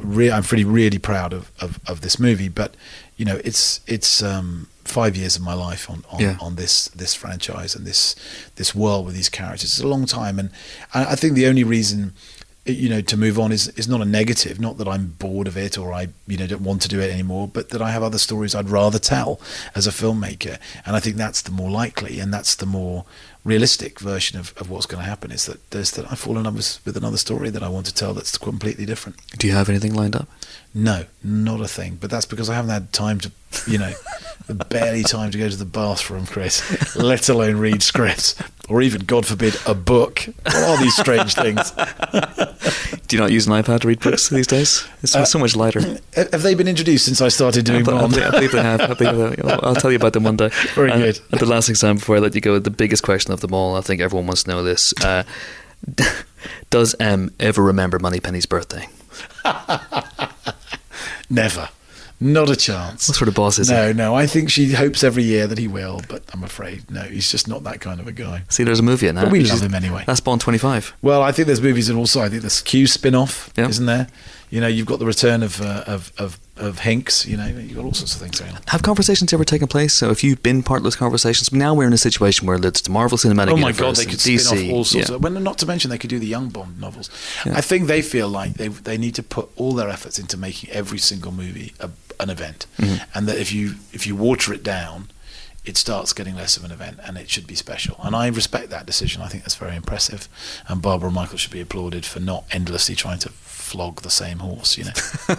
I'm really proud of this movie. But you know, it's 5 years of my life on this franchise and this world with these characters. It's a long time, and I think the only reason, you know, to move on is not a negative. Not that I'm bored of it or I, you know, don't want to do it anymore, but that I have other stories I'd rather tell as a filmmaker. And I think that's the more likely and that's the more realistic version of what's going to happen, is that I fall in love with another story that I want to tell that's completely different. Do you have anything lined up? No, not a thing. But that's because I haven't had time to, you know, barely time to go to the bathroom, Chris, let alone read scripts or even, God forbid, a book. What are these strange things? Do you not use an iPad to read books these days? It's so much lighter. Have they been introduced since I started doing Bond? I believe they have. I'll tell you about them one day. Very good. And the last exam before I let you go, the biggest question of them all, I think everyone wants to know this. Does M ever remember Moneypenny's birthday? Never. Not a chance. What sort of boss is he? No. I think she hopes every year that he will, but I'm afraid, no, he's just not that kind of a guy. See, there's a movie in that. But we love him anyway. That's Bond 25. Well, I think there's movies, and also I think there's Q spin-off, Yeah. isn't there? You know, you've got the return of Hinks. You know, you've got all sorts of things going on. Have conversations ever taken place? So if you've been part of those conversations, now we're in a situation where it's the Marvel Cinematic Oh my Universe. God, they could DC, spin off all sorts yeah. of... Well, not to mention they could do the Young Bond novels. Yeah. I think they feel like they need to put all their efforts into making every single movie an event. Mm-hmm. And that if you water it down, it starts getting less of an event, and it should be special. And I respect that decision. I think that's very impressive. And Barbara Michael should be applauded for not endlessly trying to flog the same horse, you know. Not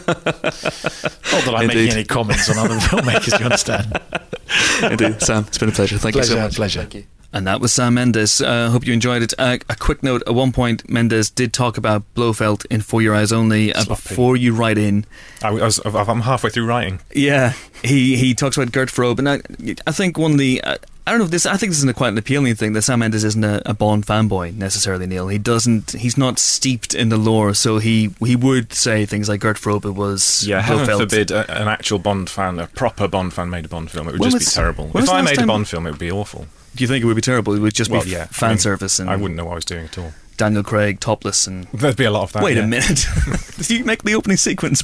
that I'm Indeed. making any comments on other filmmakers, you understand. Indeed. Sam, it's been a pleasure. Thank you so much. Pleasure. Thank you. And that was Sam Mendes. I hope you enjoyed it. A quick note, at one point, Mendes did talk about Blofeld in For Your Eyes Only. Before you write in... I'm halfway through writing. Yeah, he talks about Gert Frobe, and I think one of the... I don't know if this... I think this is quite an appealing thing, that Sam Mendes isn't a Bond fanboy, necessarily, Neil. He's not steeped in the lore, so he would say things like Gert Frobe was Yeah, heaven Blofeld. forbid an actual Bond fan, a proper Bond fan made a Bond film. It would When just be was- terrible. when was If the I last made time- a Bond film, it would be awful. Do you think it would be terrible? It would just be fan service and I wouldn't know what I was doing at all. Daniel Craig topless and... There'd be a lot of that. Wait yeah. a minute. Did you make the opening sequence?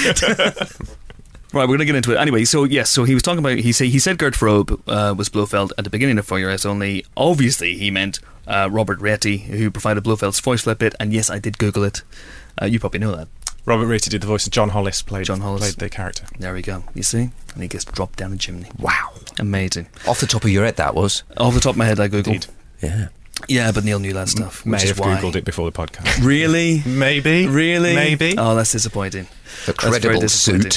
Right, we're going to get into it. Anyway, so he was talking about... He said Gert Frobe was Blofeld at the beginning of For Your Eyes Only. Obviously, he meant Robert Retty, who provided Blofeld's voice flip bit. And yes, I did Google it. You probably know that. Robert Retty did the voice, and John Hollis played the character. There we go. You see? And he gets dropped down a chimney. Wow. Amazing. Off the top of your head, that was. Off the top of my head, I Googled. Indeed. Yeah. Yeah, but Neil knew that stuff. May which is have why. Googled it before the podcast. Really? Maybe. Really? Maybe. Oh, that's disappointing. The That's very credible disappointing.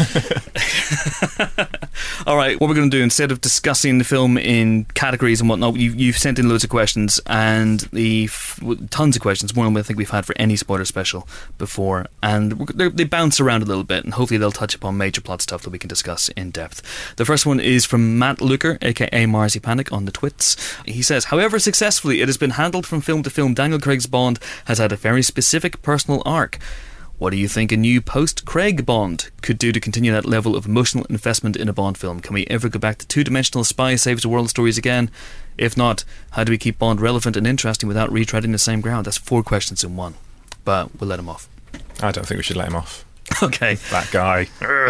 suit. All right, what we're going to do, instead of discussing the film in categories and whatnot, you've sent in loads of questions, and tons of questions, more than I think we've had for any spoiler special before, and they bounce around a little bit, and hopefully they'll touch upon major plot stuff that we can discuss in depth. The first one is from Matt Luker, aka Marzi Panic, on the twits. He says, however successfully it has been handled from film to film, Daniel Craig's Bond has had a very specific personal arc. What do you think a new post-Craig Bond could do to continue that level of emotional investment in a Bond film? Can we ever go back to two-dimensional spy saves the world stories again? If not, how do we keep Bond relevant and interesting without retreading the same ground? That's 4 questions in one, but we'll let him off. I don't think we should let him off. Okay. That guy.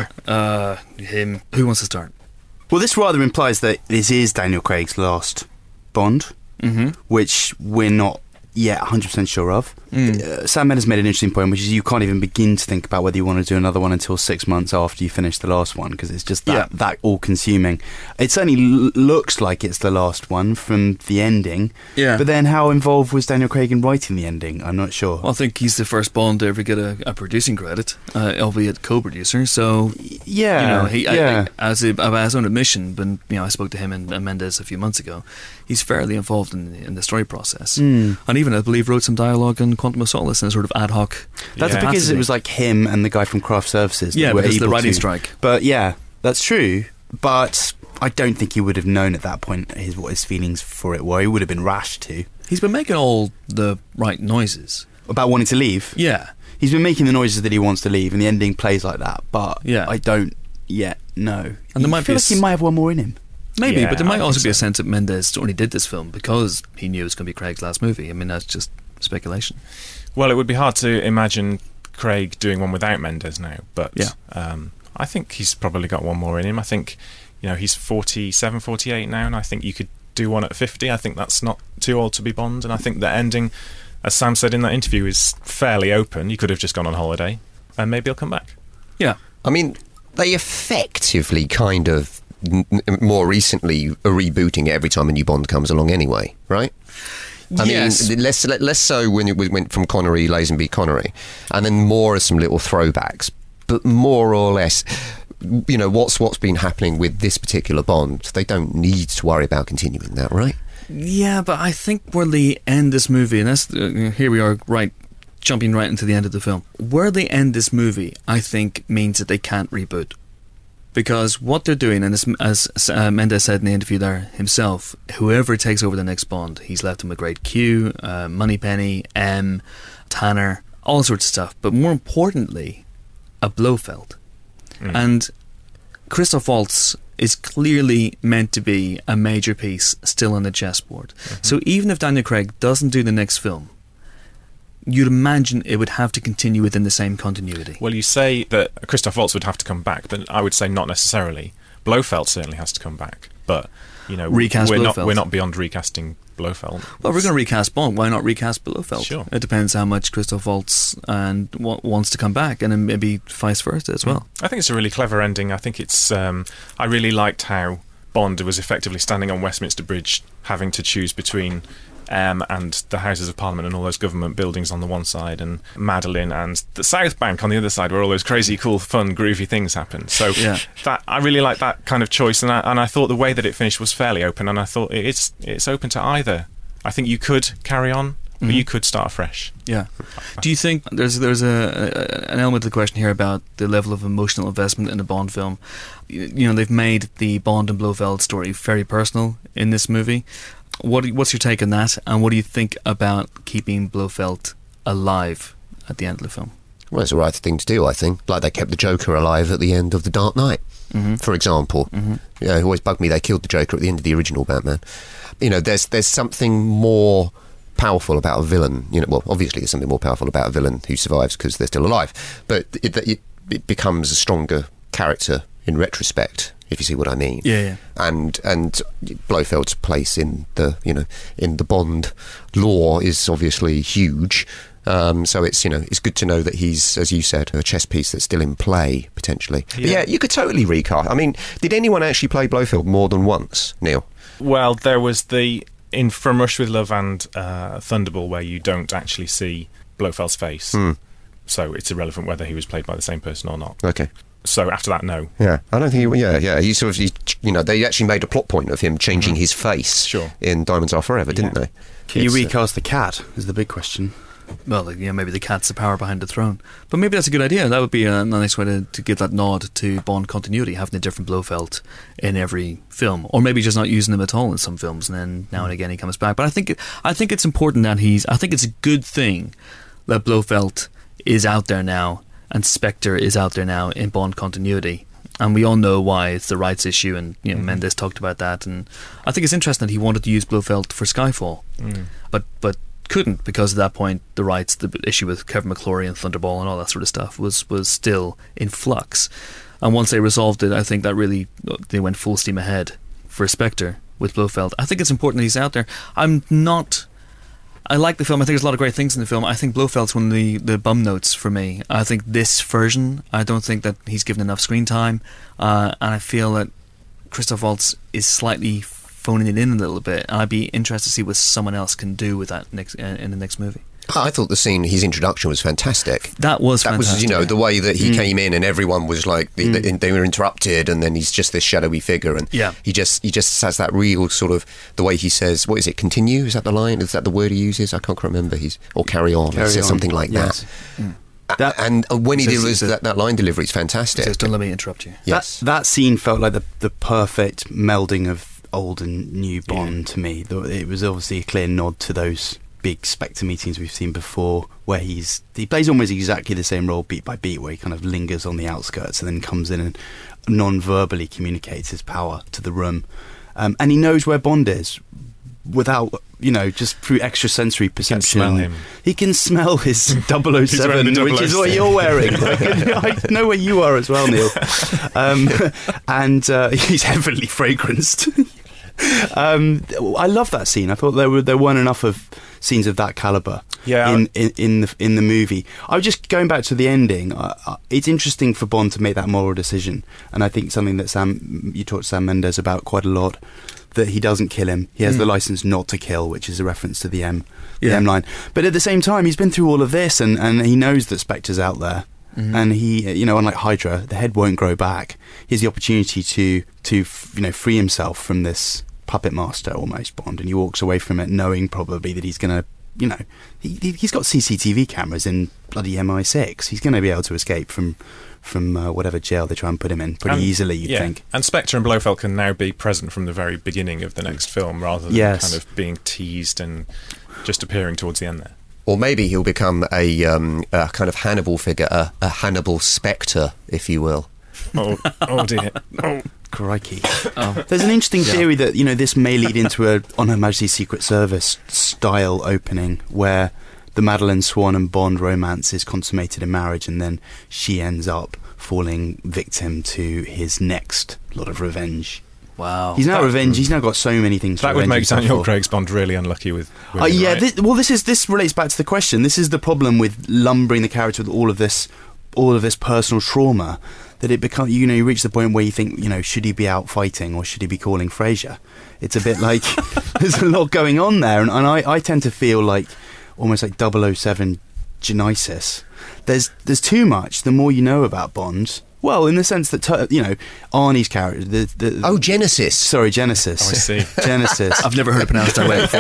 Him. Who wants to start? Well, this rather implies that this is Daniel Craig's last Bond, which we're not yet 100% sure of. Sam Mendes made an interesting point, which is you can't even begin to think about whether you want to do another one until 6 months after you finish the last one, because it's just that all-consuming. It certainly looks like it's the last one from the ending, but then how involved was Daniel Craig in writing the ending? I'm not sure. Well, I think he's the first Bond to ever get a producing credit, albeit co-producer, so... Yeah, as his own admission, when I spoke to him and Mendes a few months ago, he's fairly involved in the story process, and even I believe wrote some dialogue on Quantum of Solace in a sort of ad hoc. That's because it was like him and the guy from Craft Services. Yeah, that were because of the able writing to. strike. But yeah, that's true. But I don't think he would have known at that point what his feelings for it were. He would have been rash to. He's been making all the right noises About wanting to leave. Yeah. He's been making the noises that he wants to leave, and the ending plays like that. But Yeah. I don't yet know. And there might I feel be like he might have one more in him. Maybe, Yeah, but there might I also think be a so. sense that Mendes only did this film because he knew it was going to be Craig's last movie. I mean, that's just speculation. Well, it would be hard to imagine Craig doing one without Mendes now, but I think he's probably got one more in him. I think, he's 47, 48 now, and I think you could do one at 50. I think that's not too old to be Bond, and I think the ending, as Sam said in that interview, is fairly open. You could have just gone on holiday, and maybe he'll come back. Yeah. I mean, they effectively kind of more recently are rebooting it every time a new Bond comes along anyway, right? I mean, less so when it went from Connery, Lazenby, Connery, and then more as some little throwbacks, but more or less, what's been happening with this particular Bond, they don't need to worry about continuing that, right? Yeah, but I think where they end this movie, and that's here we are, jumping right into the end of the film. Where they end this movie, I think, means that they can't reboot. Because what they're doing, and as Mendes said in the interview there himself, whoever takes over the next Bond, he's left him with great Q, Moneypenny, M, Tanner, all sorts of stuff. But more importantly, a Blofeld. And Christoph Waltz is clearly meant to be a major piece still on the chessboard. So even if Daniel Craig doesn't do the next film, you'd imagine it would have to continue within the same continuity. Well, you say that Christoph Waltz would have to come back, but I would say not necessarily. Blofeld certainly has to come back, but recast Blofeld. We're not beyond recasting Blofeld. Well, we're going to recast Bond. Why not recast Blofeld? Sure. It depends how much Christoph Waltz and wants to come back, and then maybe vice versa as well. I think it's a really clever ending. I think it's. I really liked how Bond was effectively standing on Westminster Bridge, having to choose between and the Houses of Parliament and all those government buildings on the one side, and Madeline and the South Bank on the other side, where all those crazy, cool, fun, groovy things happen. So that I really like that kind of choice, and I thought the way that it finished was fairly open, and I thought it's open to either. I think you could carry on, but you could start afresh. Yeah. Do you think there's an element of the question here about the level of emotional investment in a Bond film? They've made the Bond and Blofeld story very personal in this movie. What's your take on that, and what do you think about keeping Blofeld alive at the end of the film? Well, it's the right thing to do, I think. Like they kept the Joker alive at the end of The Dark Knight, for example. It always bugged me they killed the Joker at the end of the original Batman. There's something more powerful about a villain. Well, obviously there's something more powerful about a villain who survives because they're still alive. But it becomes a stronger character in retrospect, if you see what I mean. Yeah. And Blofeld's place in the Bond lore is obviously huge. So it's good to know that he's, as you said, a chess piece that's still in play potentially. Yeah. But you could totally recast. I mean, did anyone actually play Blofeld more than once, Neil? Well, there was in From Rush with Love and Thunderball, where you don't actually see Blofeld's face, so it's irrelevant whether he was played by the same person or not. Okay. So after that, no. Yeah, I don't think. He sort of, they actually made a plot point of him changing his face. Sure. In Diamonds Are Forever, didn't they? Can you recast the cat? Is the big question. Well, maybe the cat's the power behind the throne. But maybe that's a good idea. That would be a nice way to give that nod to Bond continuity, having a different Blofeld in every film, or maybe just not using him at all in some films, and then now and again he comes back. But I think it's important that I think it's a good thing that Blofeld is out there now, and Spectre is out there now in Bond continuity. And we all know why. It's the rights issue, and Mendes talked about that. And I think it's interesting that he wanted to use Blofeld for Skyfall, but couldn't, because at that point the rights, the issue with Kevin McClory and Thunderball and all that sort of stuff was still in flux. And once they resolved it, I think that really they went full steam ahead for Spectre with Blofeld. I think it's important that he's out there. I like the film. I think there's a lot of great things in the film. I think Blofeld's one of the bum notes for me. I think this version, I don't think that he's given enough screen time, and I feel that Christoph Waltz is slightly phoning it in a little bit, and I'd be interested to see what someone else can do with that in the next movie. I thought his introduction was fantastic. That was fantastic. The way that he came in and everyone was like, they were interrupted, and then he's just this shadowy figure, and he just has that real sort of, the way he says, what is it, continue? Is that the line? Is that the word he uses? I can't remember. Or carry on. Something like that. And when he delivers that line delivery, it's fantastic. Just don't let me interrupt you. Yes. That scene felt like the perfect melding of old and new Bond to me. It was obviously a clear nod to those big Spectre meetings we've seen before, where he plays almost exactly the same role beat by beat, where he kind of lingers on the outskirts and then comes in and non-verbally communicates his power to the room, and he knows where Bond is without, just through extrasensory perception. smell him. He can smell his 007, wearing the which is what 007. you're wearing. I know where you are as well, Neil. And he's heavily fragranced. I love that scene. I thought there weren't enough of scenes of that caliber in the movie. I was just going back to the ending. It's interesting for Bond to make that moral decision, and I think something that you talked to Sam Mendes about quite a lot, that he doesn't kill him. He has the license not to kill, which is a reference to the M line. But at the same time, he's been through all of this, and he knows that Spectre's out there. And he, unlike Hydra, the head won't grow back. He has the opportunity to free himself from this puppet master, almost, Bond, and he walks away from it knowing probably that he's going to, he's got CCTV cameras in bloody MI6. He's going to be able to escape from whatever jail they try and put him in pretty easily, you'd think. And Spectre and Blofeld can now be present from the very beginning of the next film, rather than kind of being teased and just appearing towards the end there. Or maybe he'll become a kind of Hannibal figure, a Hannibal Spectre, if you will. Oh dear. Oh. Crikey. There's an interesting theory that, this may lead into a On Her Majesty's Secret Service style opening, where the Madeleine Swan and Bond romance is consummated in marriage, and then she ends up falling victim to his next lot of revenge. Wow. He's now revenge. He's now got so many things to That would revenge make himself Daniel for. Craig's Bond really unlucky with women, right? This relates back to the question. This is the problem with lumbering the character with all of this personal trauma, that it becomes, you reach the point where you think, should he be out fighting or should he be calling Frasier? It's a bit like there's a lot going on there, and I tend to feel like almost like 007 Genesis. There's too much. The more you know about Bond. Well, in the sense that, Arnie's character... Genesis. Sorry, Genesis. Oh, I see. Genesis. I've never heard it pronounced that way before.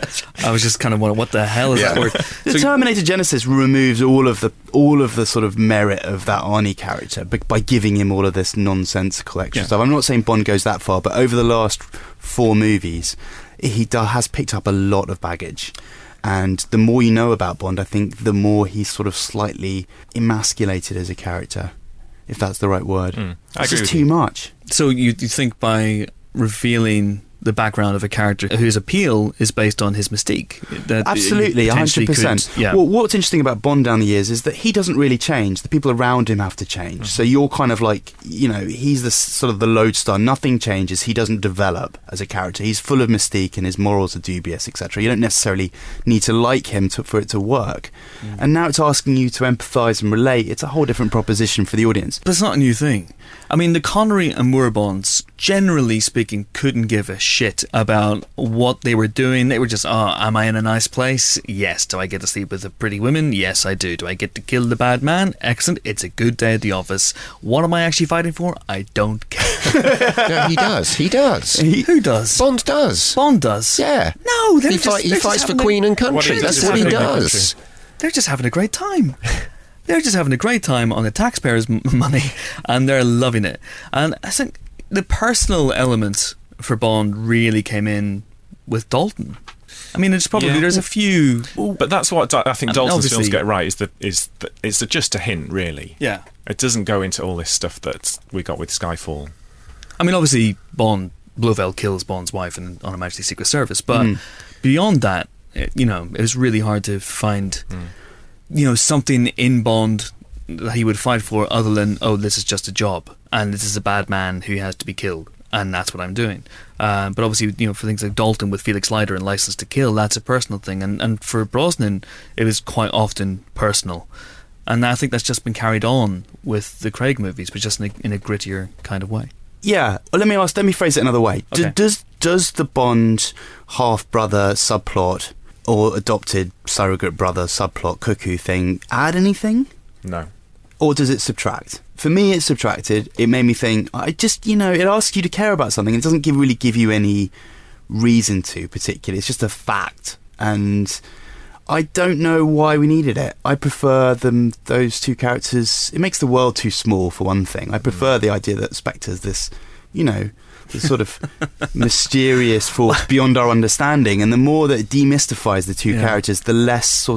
I was just kind of wondering, what the hell is that word? The Terminator Genesis removes all of the sort of merit of that Arnie character by giving him all of this nonsensical extra stuff. I'm not saying Bond goes that far, but over the last 4 movies, he has picked up a lot of baggage. And the more you know about Bond, I think the more he's sort of slightly emasculated as a character, if that's the right word. It's just too much. So you think by revealing the background of a character whose appeal is based on his mystique? That Absolutely, 100%. Well, what's interesting about Bond down the years is that he doesn't really change. The people around him have to change. So you're kind of like, he's the sort of the lodestar. Nothing changes. He doesn't develop as a character. He's full of mystique and his morals are dubious, etc. You don't necessarily need to like him for it to work. And now it's asking you to empathise and relate. It's a whole different proposition for the audience. But it's not a new thing. I mean, the Connery and Moore Bonds, generally speaking, couldn't give a shit about what they were doing. They were just, am I in a nice place? Yes. Do I get to sleep with the pretty women? Yes, I do. Do I get to kill the bad man? Excellent. It's a good day at the office. What am I actually fighting for? I don't care. No, he does. He does. Who does? Bond does. Bond does. Yeah. No, He fights for Queen and country. That's what he does. They're just having a great time. They're just having a great time on the taxpayers' money, and they're loving it. And I think the personal element for Bond really came in with Dalton. I mean, it's probably there's a few, but that's what I think Dalton's films obviously get right. Is that it's just a hint, really. Yeah, it doesn't go into all this stuff that we got with Skyfall. I mean, obviously, Blofeld kills Bond's wife on Her Majesty's Secret Service, but beyond that, it was really hard to find. Something in Bond that he would fight for other than, this is just a job and this is a bad man who has to be killed and that's what I'm doing. But obviously, for things like Dalton with Felix Leiter and License to Kill, that's a personal thing. And for Brosnan, it was quite often personal. And I think that's just been carried on with the Craig movies, but just in a grittier kind of way. Yeah. Well, let me phrase it another way. Okay. Does the Bond half-brother subplot or adopted surrogate brother subplot cuckoo thing add anything? No. Or does it subtract? For me, it subtracted. It made me think, it asks you to care about something. It doesn't really give you any reason to, particularly. It's just a fact. And I don't know why we needed it. I prefer those two characters. It makes the world too small, for one thing. I prefer the idea that Spectre's this, the sort of mysterious force beyond our understanding, and the more that it demystifies the two characters, the less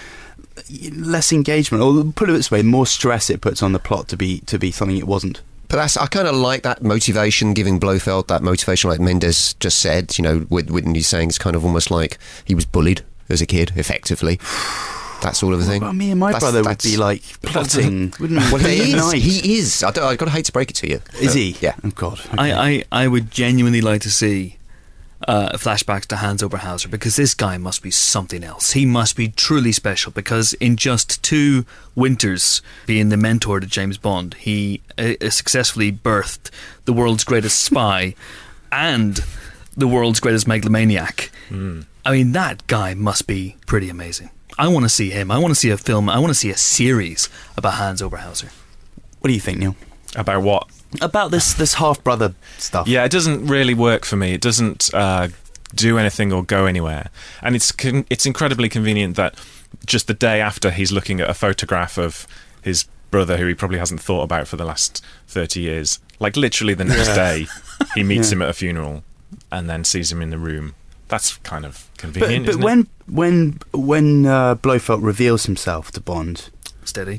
engagement, or put it this way, the more stress it puts on the plot to be something it wasn't. But I kind of like that motivation, giving Blofeld that motivation, like Mendes just said. You know, when he's saying it's kind of almost like he was bullied as a kid, effectively. That sort of thing. Well, me and my brother would be like plotting, wouldn't we? Well, he is. I've got to hate to break it to you. Is he? Yeah. Oh God. Okay. I would genuinely like to see flashbacks to Hans Oberhauser, because this guy must be something else. He must be truly special, because in just 2 winters being the mentor to James Bond, he successfully birthed the world's greatest spy and the world's greatest megalomaniac. I mean, that guy must be pretty amazing. I want to see him. I want to see a film. I want to see a series about Hans Oberhauser. What do you think, Neil? About what? About this half-brother stuff. Yeah, it doesn't really work for me. It doesn't do anything or go anywhere. And it's incredibly convenient that just the day after he's looking at a photograph of his brother, who he probably hasn't thought about for the last 30 years, like literally the next day, he meets him at a funeral and then sees him in the room. That's kind of convenient, but isn't when Blofeld reveals himself to Bond, Steady.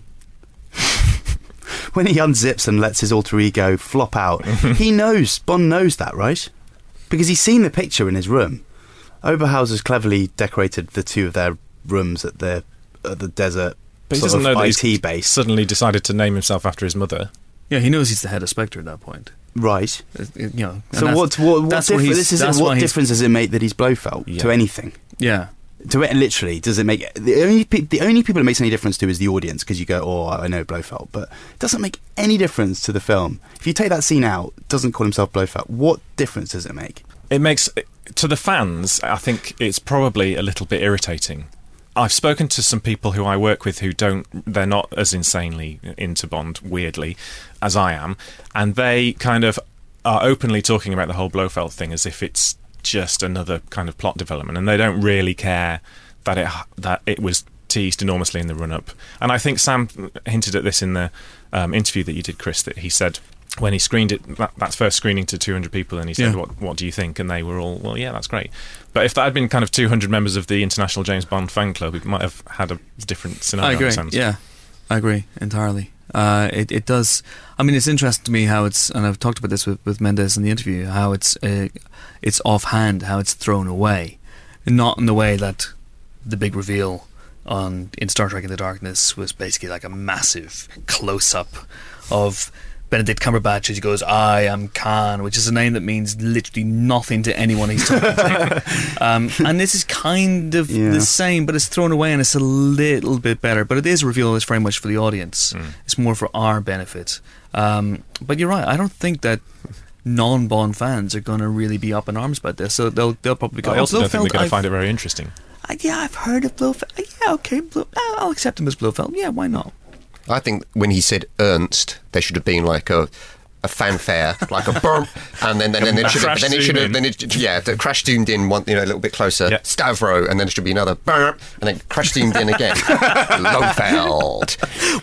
when he unzips and lets his alter ego flop out, Bond knows that, right? Because he's seen the picture in his room. Oberhauser's cleverly decorated the 2 of their rooms at the desert. But he doesn't know that he's base. Suddenly decided to name himself after his mother. Yeah, he knows he's the head of Spectre at that point. Right. You know. So what difference does it make that he's Blofeld to anything? Yeah. To it, literally, does it make the only people it makes any difference to is the audience, because you go, oh, I know Blofeld, but it doesn't make any difference to the film. If you take that scene out, doesn't call himself Blofeld, what difference does it make? It makes, to the fans, I think it's probably a little bit irritating. I've spoken to some people who I work with they're not as insanely into Bond, weirdly, as I am, and they kind of are openly talking about the whole Blofeld thing as if it's just another kind of plot development, and they don't really care that it was teased enormously in the run-up. And I think Sam hinted at this in the interview that you did, Chris, that he said when he screened it, that first screening to 200 people, and he said, what do you think? And they were all, well, yeah, that's great. But if that had been kind of 200 members of the International James Bond fan club, it might have had a different scenario. I agree. In a sense. Yeah, I agree entirely. It does. I mean, it's interesting to me how it's, and I've talked about this with Mendes in the interview, how it's offhand, how it's thrown away, not in the way that the big reveal in Star Trek Into Darkness was basically like a massive close-up of Benedict Cumberbatch as he goes, I am Khan, which is a name that means literally nothing to anyone he's talking to. And this is kind of the same, but it's thrown away and it's a little bit better. But it is a reveal that's very much for the audience. It's more for our benefit. But you're right, I don't think that non-Bond fans are going to really be up in arms about this. So they'll probably go, I also don't think they're going to I've find it very interesting. I've heard of Blofeld. Yeah, okay, I'll accept him as Blofeld. Yeah, why not? I think when he said Ernst, there should have been like a fanfare, like a burp, and then it should have the crash zoomed in one, a little bit closer, Stavro, and then it should be another burp, and then crash zoomed in again, Blofeld,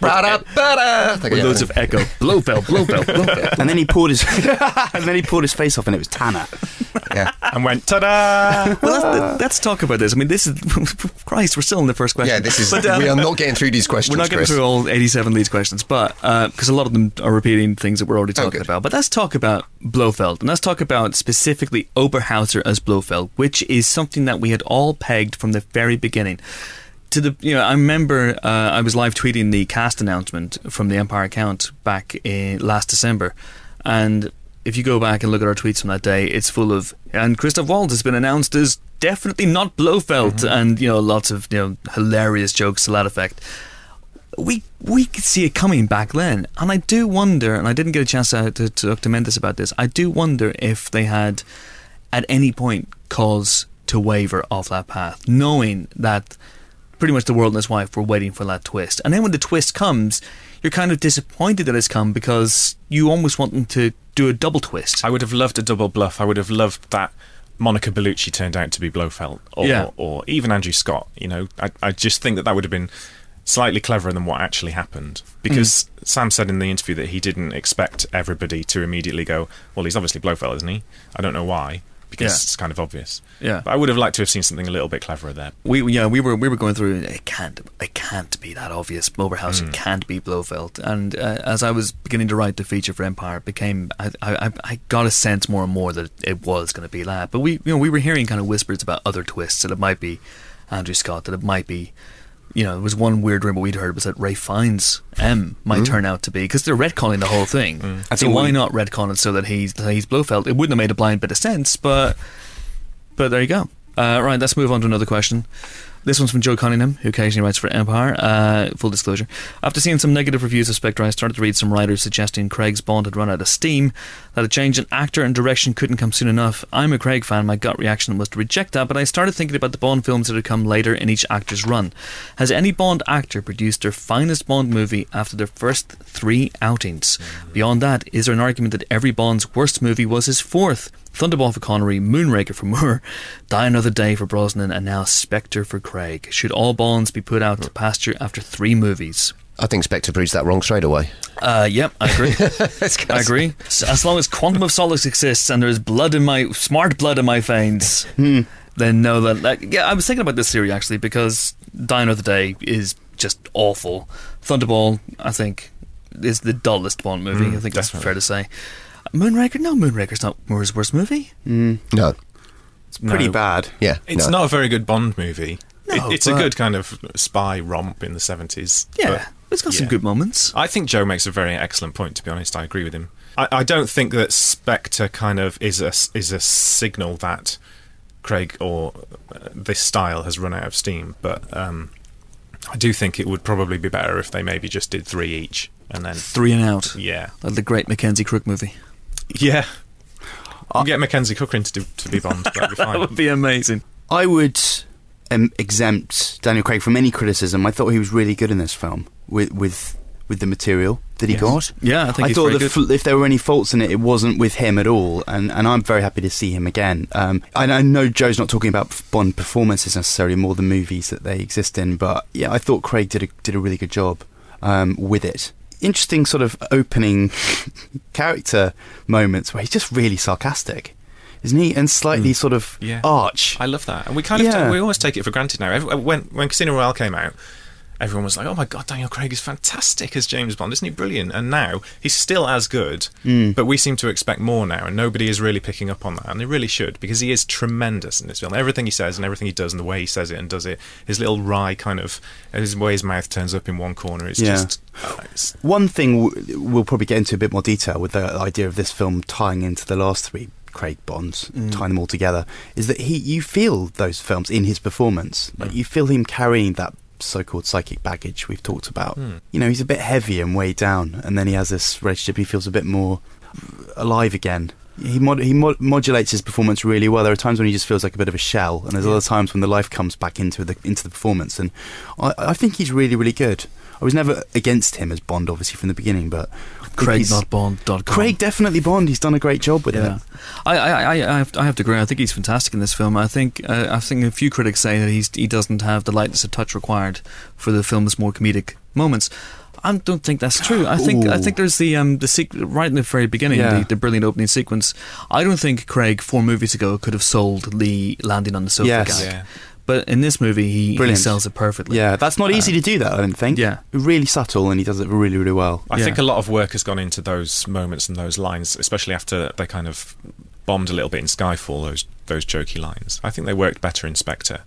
with loads of echo, Blofeld, and then he poured his face off, and it was Tanner. Yeah, and went ta-da. Well, let's talk about this. I mean, this is Christ. We're still in the first question. Yeah, this is. But, we are not getting through these questions. We're not getting through all 87 Leeds questions, but because a lot of them are repeating things that we're already talking about. But let's talk about Blofeld, and let's talk about specifically Oberhauser as Blofeld, which is something that we had all pegged from the very beginning. I remember I was live tweeting the cast announcement from the Empire account back in last December, and if you go back and look at our tweets from that day, it's full of, and Christoph Waltz has been announced as definitely not Blofeld, and lots of hilarious jokes to that effect. We could see it coming back then, and I do wonder, and I didn't get a chance to talk to Mendes about this, I do wonder if they had at any point cause to waver off that path, knowing that pretty much the world and his wife were waiting for that twist. And then when the twist comes, you're kind of disappointed that it's come, because you almost want them to do a double twist. I would have loved a double bluff. I would have loved that Monica Bellucci turned out to be Blofeld, or even Andrew Scott. I just think that would have been slightly cleverer than what actually happened, because Sam said in the interview that he didn't expect everybody to immediately go, well, he's obviously Blofeld, isn't he? I don't know why. because Yeah. it's kind of obvious. Yeah. But I would have liked to have seen something a little bit cleverer there. We were going through. It can't be that obvious. Moberhouse, it can't be Blofeld. And as I was beginning to write the feature for Empire, it became I got a sense more and more that it was going to be that. But we were hearing kind of whispers about other twists, that it might be Andrew Scott, that it might be. There was one weird rumor we'd heard was that Ray Fiennes might turn out to be, because they're retconning the whole thing. I So think why not retcon it so that he's Blofeld? It wouldn't have made a blind bit of sense, but there you go. Right, let's move on to another question. This one's from Joe Cunningham, who occasionally writes for Empire. Full disclosure. After seeing some negative reviews of Spectre, I started to read some writers suggesting Craig's Bond had run out of steam, that a change in actor and direction couldn't come soon enough. I'm a Craig fan, my gut reaction was to reject that, but I started thinking about the Bond films that had come later in each actor's run. Has any Bond actor produced their finest Bond movie after their first 3 outings? Beyond that, is there an argument that every Bond's worst movie was his 4th? Thunderball for Connery, Moonraker for Moore, Die Another Day for Brosnan, and now Spectre for Craig. Should all Bonds be put out to pasture after 3 movies? I think Spectre proves that wrong straight away. Yep, I agree. I agree. As long as Quantum of Solace exists and there's smart blood in my veins, then know that. I was thinking about this theory actually, because Die Another Day is just awful. Thunderball, I think, is the dullest Bond movie. I think that's fair to say. Moonraker? No, Moonraker's not Moore's worst movie. No. It's pretty bad. Yeah. It's not a very good Bond movie. No, It's a good kind of spy romp in the 70s. Yeah, it's got some good moments. I think Joe makes a very excellent point, to be honest. I agree with him. I don't think that Spectre kind of is a signal that Craig or this style has run out of steam, but I do think it would probably be better if they maybe just did 3 each and then 3 and out. Yeah. Like the great Mackenzie Crook movie. Yeah. Get Mackenzie Cooker in to be Bond. That'd be fine. That would be amazing. I would exempt Daniel Craig from any criticism. I thought he was really good in this film with the material that he got. Yeah, I think I he's thought very good. if there were any faults in it, it wasn't with him at all, and I'm very happy to see him again. I know Joe's not talking about Bond performances necessarily, more the movies that they exist in, but yeah, I thought Craig did a really good job with it. Interesting sort of opening character moments where he's just really sarcastic, isn't he? And slightly sort of arch. I love that. And we kind of we almost take it for granted now. When Casino Royale came out, everyone was like, oh my God, Daniel Craig is fantastic as James Bond, isn't he brilliant? And now he's still as good, but we seem to expect more now, and nobody is really picking up on that, and they really should, because he is tremendous in this film. Everything he says and everything he does and the way he says it and does it, his little wry kind of, his way his mouth turns up in one corner, is just... One thing we'll probably get into a bit more detail with the idea of this film tying into the last 3 Craig Bonds, tying them all together, is that you feel those films in his performance. Like you feel him carrying that so-called psychic baggage we've talked about. He's a bit heavy and weighed down, and then he has this relationship, he feels a bit more alive again. He modulates his performance really well. There are times when he just feels like a bit of a shell, and there's other times when the life comes back into the performance, and I think he's really, really good. I was never against him as Bond, obviously, from the beginning, but CraigNotBond.com. Craig definitely Bond. He's done a great job with it. I have to agree. I think he's fantastic in this film. I think a few critics say that he doesn't have the lightness of touch required for the film's more comedic moments. I don't think that's true. I think there's the right in the very beginning, the brilliant opening sequence. I don't think Craig 4 movies ago could have sold Lee landing on the sofa gag. Yeah. But in this movie, he sells it perfectly. Yeah, that's not easy to do that, I don't think. Yeah. Really subtle, and he does it really, really well. I think a lot of work has gone into those moments and those lines, especially after they kind of bombed a little bit in Skyfall, those jokey lines. I think they worked better in Spectre.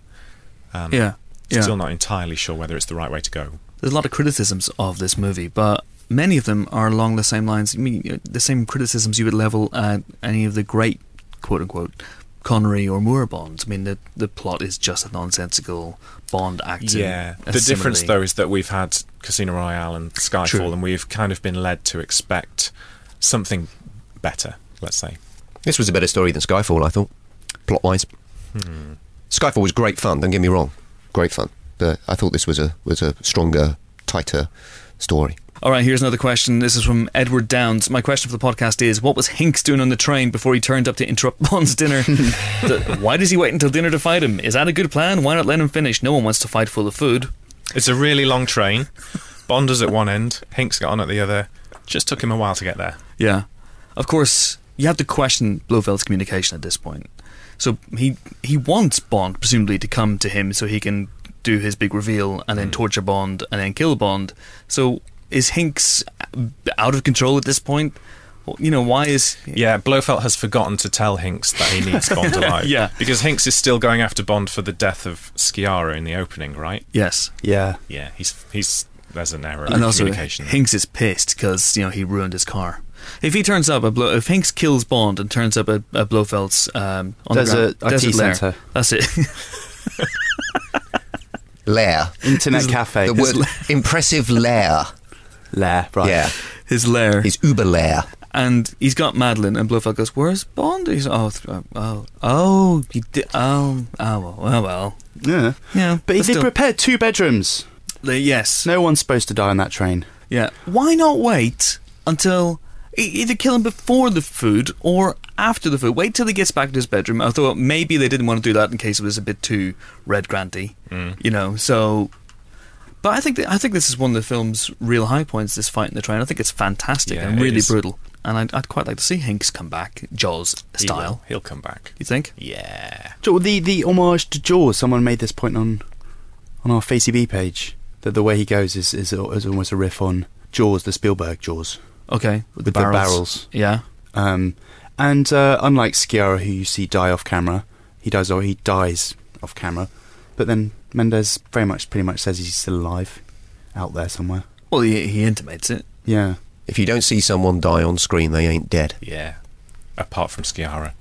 Still not entirely sure whether it's the right way to go. There's a lot of criticisms of this movie, but many of them are along the same lines. I mean, the same criticisms you would level at any of the great, quote-unquote, Connery or Moore Bonds. I mean, the plot is just a nonsensical Bond acting. Yeah, the difference though is that we've had Casino Royale and Skyfall, and we've kind of been led to expect something better, let's say. This was a better story than Skyfall, I thought, plot-wise. Skyfall was great fun, don't get me wrong, great fun. But I thought this was a stronger, tighter story. All right, here's another question. This is from Edward Downs. My question for the podcast is, what was Hinks doing on the train before he turned up to interrupt Bond's dinner? Why does he wait until dinner to fight him? Is that a good plan? Why not let him finish? No one wants to fight full of food. It's a really long train. Bond is at one end, Hinks got on at the other. Just took him a while to get there. Yeah. Of course, you have to question Blofeld's communication at this point. So he wants Bond, presumably, to come to him so he can do his big reveal and then torture Bond and then kill Bond. So is Hinks out of control at this point? You know, why is... Yeah, Blofeld has forgotten to tell Hinks that he needs Bond alive. Yeah. Because Hinks is still going after Bond for the death of Sciarra in the opening, right? Yes. Yeah. Yeah, he's there's an error And in also, communication. Hinks is pissed because, you know, he ruined his car. If he turns up, if Hinks kills Bond and turns up at Blofeld's Desert IT lair, centre. that's it. Lair. Internet cafe. The word impressive lair. Lair, right. Yeah. His lair. His Uber lair. And he's got Madeline, and Blofeld goes, "Where's Bond?" He's well. Yeah. Yeah, But they still. prepared 2 bedrooms. Yes. No one's supposed to die on that train. Yeah. Why not wait until either kill him before the food or after the food? Wait till he gets back to his bedroom. I thought maybe they didn't want to do that in case it was a bit too Red Granty, you know. So, but I think this is one of the film's real high points. This fight in the train. I think it's fantastic Yeah, and it really is. brutal. And I'd quite like to see Hinks come back, Jaws style. He'll come back. You think? Yeah. The homage to Jaws, someone made this point on our FaceB page, that the way he goes is almost a riff on Jaws, the Spielberg Jaws. Okay, with the barrels. Yeah. And unlike Sciarra, who you see die off camera, he dies off camera, but then Mendes pretty much says he's still alive, out there somewhere. Well, he intimates it. Yeah. If you don't see someone die on screen, they ain't dead. Yeah. Apart from Sciarra.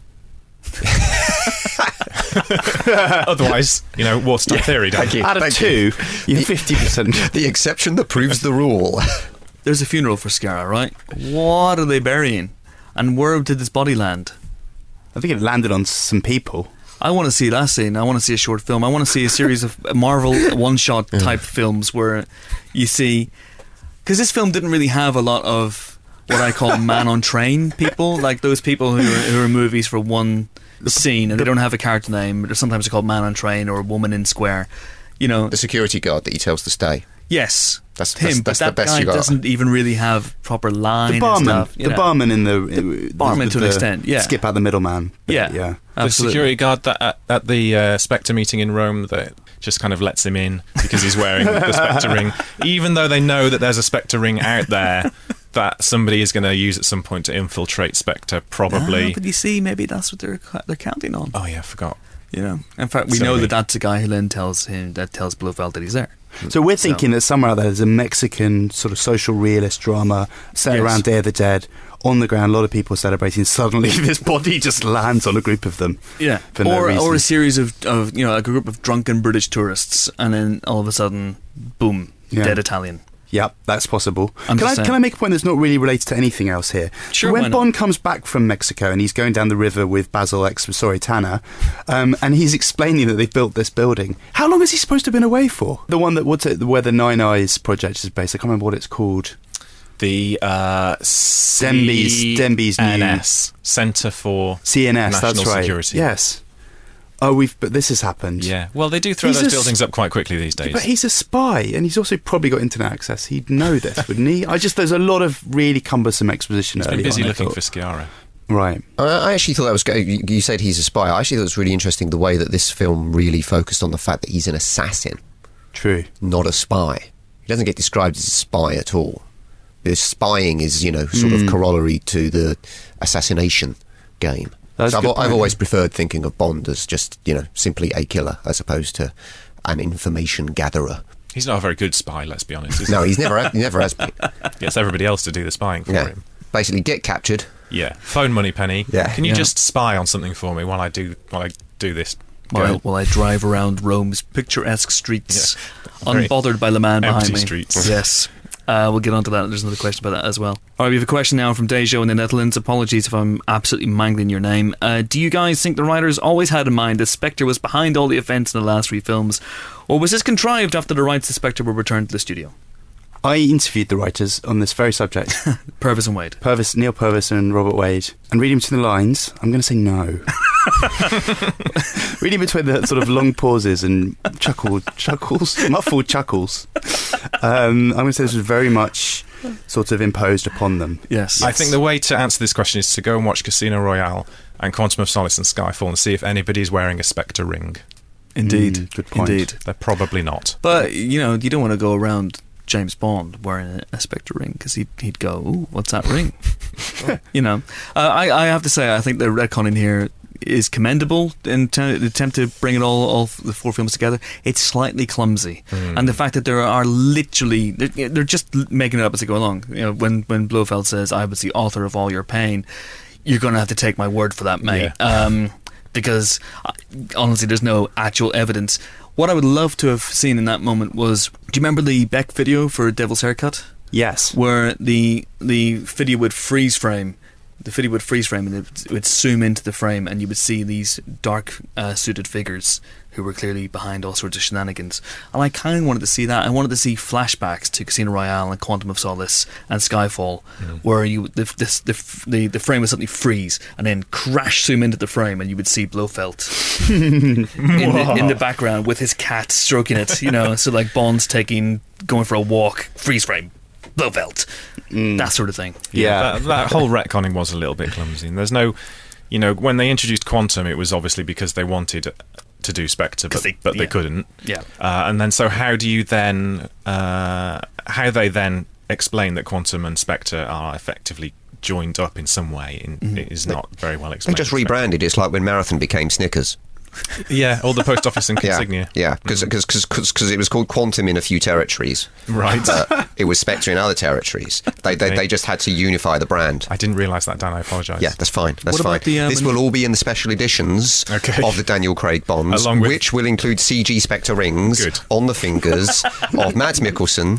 Otherwise, you know, watertight theory. Don't you? Out of 2, you're 50%. The exception that proves the rule. There's a funeral for Sciarra, right? What are they burying? And where did this body land? I think it landed on some people. I want to see that scene. I want to see a short film. I want to see a series of Marvel one-shot type films where you see... Because this film didn't really have a lot of what I call man-on-train people, like those people who are in movies for one scene and they don't have a character name. Or sometimes they're called man-on-train or woman in square. You know, The security guard that he tells to stay. yes, That's him. that's But the that best guy you got. doesn't even really have proper line. The barman. and stuff, you The know. barman in the... barman to an extent, yeah. Skip out the middleman. But Yeah. Yeah. The Absolutely. security guard that at the Spectre meeting in Rome that just kind of lets him in because he's wearing the Spectre ring, even though they know that there's a Spectre ring out there that somebody is going to use at some point to infiltrate Spectre, probably. Ah, but you see, maybe that's what they're counting on. Oh yeah, I forgot. You know, in fact, we Silly know me. that that's the guy who then tells Blofeld that he's there. So we're thinking that somewhere out there there's a Mexican sort of social realist drama set Yes. around Day of the Dead. On the ground, a lot of people celebrating. Suddenly, this body just lands on a group of them. Yeah, For no or reason. a series of you know, a group of drunken British tourists, and then all of a sudden, boom, Yeah. dead Italian. Yep, that's possible. I'm Can just saying. I make a point that's not really related to anything else here? Sure, So why when not? Bond comes back from Mexico and he's going down the river with Tanner, and he's explaining that they've built this building. How long is he supposed to have been away for? The one that where the Nine Eyes project is based. I can't remember what it's called. The Denby's new- CNS Centre for CNS. National That's right. Security. Yes. Oh, but this has happened. Yeah. Well, they do throw He's those a buildings up quite quickly these days. But he's a spy, and he's also probably got internet access. He'd know this, wouldn't he? There's a lot of really cumbersome exposition He's been early busy on, I looking thought. for Sciarra. Right. I actually thought that was good. You said he's a spy. I actually thought it was really interesting the way that this film really focused on the fact that he's an assassin, True. not a spy. He doesn't get described as a spy at all. The spying is, you know, sort of corollary to the assassination game. That's So a good I've point. always preferred thinking of Bond as just, you know, simply a killer as opposed to an information gatherer. He's not a very good spy, let's be honest. Is No, he? he never has been. Gets everybody else to do the spying for Yeah. him. Basically, get captured. Yeah. Phone Moneypenny. Yeah. Can you Yeah. just spy on something for me while I do this? While I drive around Rome's picturesque streets, Very unbothered by the man behind empty me. streets. Yes. We'll get on to that. There's another question about that as well. All right, we have a question now from Dejo in the Netherlands. Apologies if I'm absolutely mangling your name. Do you guys think the writers always had in mind that Spectre was behind all the events in the last 3 films, or was this contrived after the rights to Spectre were returned to the studio? I interviewed the writers on this very subject. Purvis and Wade. Neil Purvis and Robert Wade. And reading between the lines, I'm going to say no. Reading between the sort of long pauses and muffled chuckles, I'm going to say this was very much sort of imposed upon them. Yes. I think the way to answer this question is to go and watch Casino Royale and Quantum of Solace and Skyfall and see if anybody's wearing a Spectre ring. Indeed. Good point. Indeed. They're probably not. But, you don't want to go around James Bond wearing a Spectre ring, because he'd go, ooh, what's that ring? I have to say, I think the retconning here is commendable in the attempt to bring it all the 4 films together. It's slightly clumsy, and the fact that there are literally they're just making it up as they go along. When Blofeld says, "I was the author of all your pain," you're going to have to take my word for that, mate. Yeah. Because honestly, there's no actual evidence. What I would love to have seen in that moment was, do you remember the Beck video for Devil's Haircut? Yes. Where the video would freeze frame. The video would freeze frame, and it would zoom into the frame, and you would see these dark suited figures who were clearly behind all sorts of shenanigans. And I kind of wanted to see that. I wanted to see flashbacks to Casino Royale and Quantum of Solace and Skyfall, where the frame would suddenly freeze and then crash zoom into the frame, and you would see Blofeld in the background with his cat stroking it. So like Bond's going for a walk, freeze frame, Blofeld, that sort of thing. Yeah, that whole retconning was a little bit clumsy. And there's no, when they introduced Quantum, it was obviously because they wanted to do Spectre, but they couldn't. Yeah. And then, so how do you then, how they then explain that Quantum and Spectre are effectively joined up in some way is not very well They explained. just rebranded. It's like when Marathon became Snickers. Yeah, or the post office insignia. Yeah, because it was called Quantum in a few territories. Right. It was Spectre in other territories. They just had to unify the brand. I didn't realise that, Dan. I apologise. Yeah, that's fine. That's What fine. about the, this will all be in the special editions of the Daniel Craig Bonds, Along with- which will include CG Spectre rings Good. on the fingers of Mads Mikkelsen.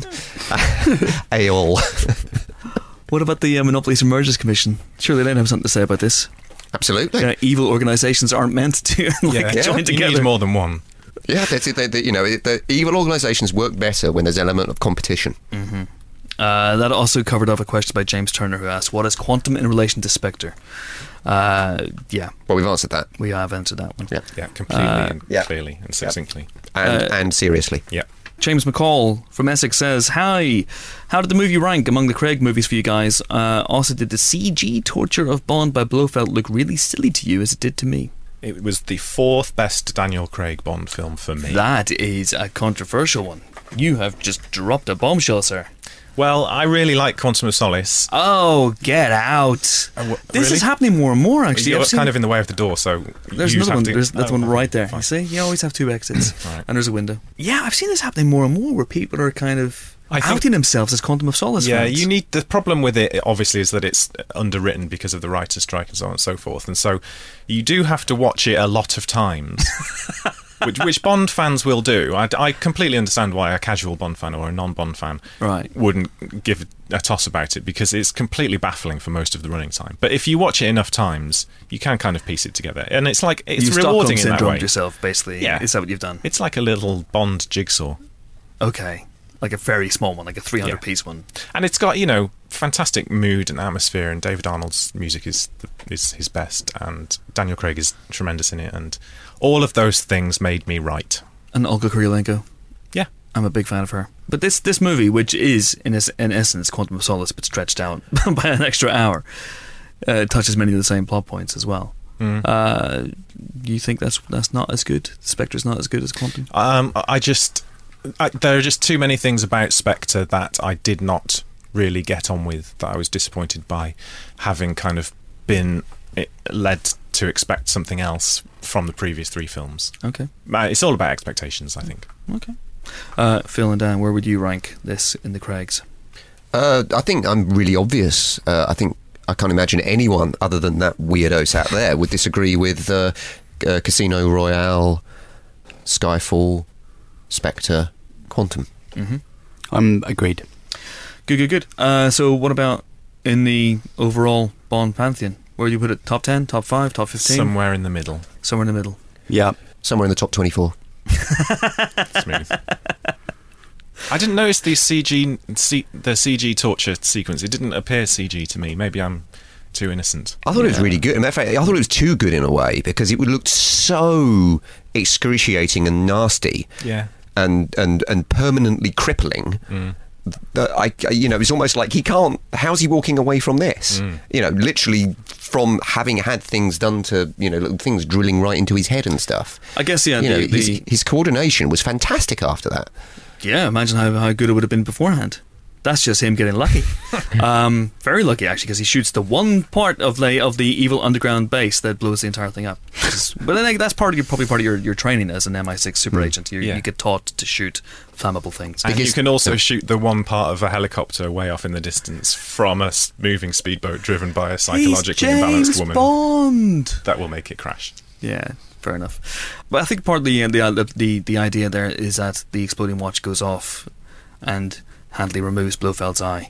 Aol. What about the Monopoly Submergers Commission? Surely they'd have something to say about this. Absolutely. Evil organisations aren't meant to join You together. need more than one. Yeah, the evil organisations work better when there's an element of competition. That also covered off a question by James Turner, who asked, what is Quantum in relation to Spectre? Well, we've answered that. We have answered that one. Yeah, completely and clearly and succinctly. And seriously. Yeah. James McCall from Essex says, hi, how did the movie rank among the Craig movies for you guys? Also, did the CG torture of Bond by Blofeld look really silly to you as it did to me? It was the 4th best Daniel Craig Bond film for me. That is a controversial one. You have just dropped a bombshell, sir. Well, I really like Quantum of Solace. Oh, get out. This really? is happening more and more, actually. You're I've seen- kind of in the way of the door, so There's you another have one. to... There's that one right there. Fine. You see? You always have 2 exits. Right. And there's a window. Yeah, I've seen this happening more and more, where people are kind of outing themselves as Quantum of Solace Yeah, fans. you need... The problem with it, obviously, is that it's underwritten because of the writer's strike and so on and so forth. And so you do have to watch it a lot of times. Which Bond fans will do. I completely understand why a casual Bond fan or a non-Bond fan wouldn't give a toss about it, because it's completely baffling for most of the running time. But if you watch it enough times, you can kind of piece it together, and it's like it's You've rewarding in that Stockholm way. syndromed yourself, basically. Yeah. Is that what you've done? It's like a little Bond jigsaw, Okay. Like a very small one, like a 300-piece one. and it's got fantastic mood and atmosphere. And David Arnold's music is his best, and Daniel Craig is tremendous in it, and all of those things made me right. And Olga Kurylenko. Yeah. I'm a big fan of her. But this movie, which is, in essence, Quantum of Solace, but stretched out by an extra hour, touches many of the same plot points as well. You think that's not as good? Spectre's not as good as Quantum? There are just too many things about Spectre that I did not really get on with, that I was disappointed by, having kind of been led to expect something else from the previous 3 films. Okay. It's all about expectations, I think. Okay. Phil and Dan, where would you rank this in the Craigs? I think I'm really obvious. I think I can't imagine anyone other than that weirdo sat there would disagree with Casino Royale, Skyfall, Spectre, Quantum. Mm-hmm. I'm agreed. Good. So what about in the overall Bond pantheon? Where do you put it? Top 10, top 5, top 15? Somewhere in the middle. Somewhere in the middle. Yeah. Somewhere in the top 24. Smooth. I didn't notice the CG torture sequence. It didn't appear CG to me. Maybe I'm too innocent. I thought it was really good. In fact, I thought it was too good in a way because it looked so excruciating and nasty, and permanently crippling. That it's almost like he can't. How's he walking away from this? Literally from having had things done to little things drilling right into his head and stuff. I guess his coordination was fantastic after that. Yeah, imagine how good it would have been beforehand. That's just him getting lucky. Very lucky, actually, because he shoots the one part of the evil underground base that blows the entire thing up. But then that's probably part of your training as an MI6 super agent. You get taught to shoot flammable things. And you can also shoot the one part of a helicopter way off in the distance from a moving speedboat driven by a psychologically imbalanced woman. Bond. That will make it crash. Yeah, fair enough. But I think part of the idea there is that the exploding watch goes off and Handley removes Blofeld's eye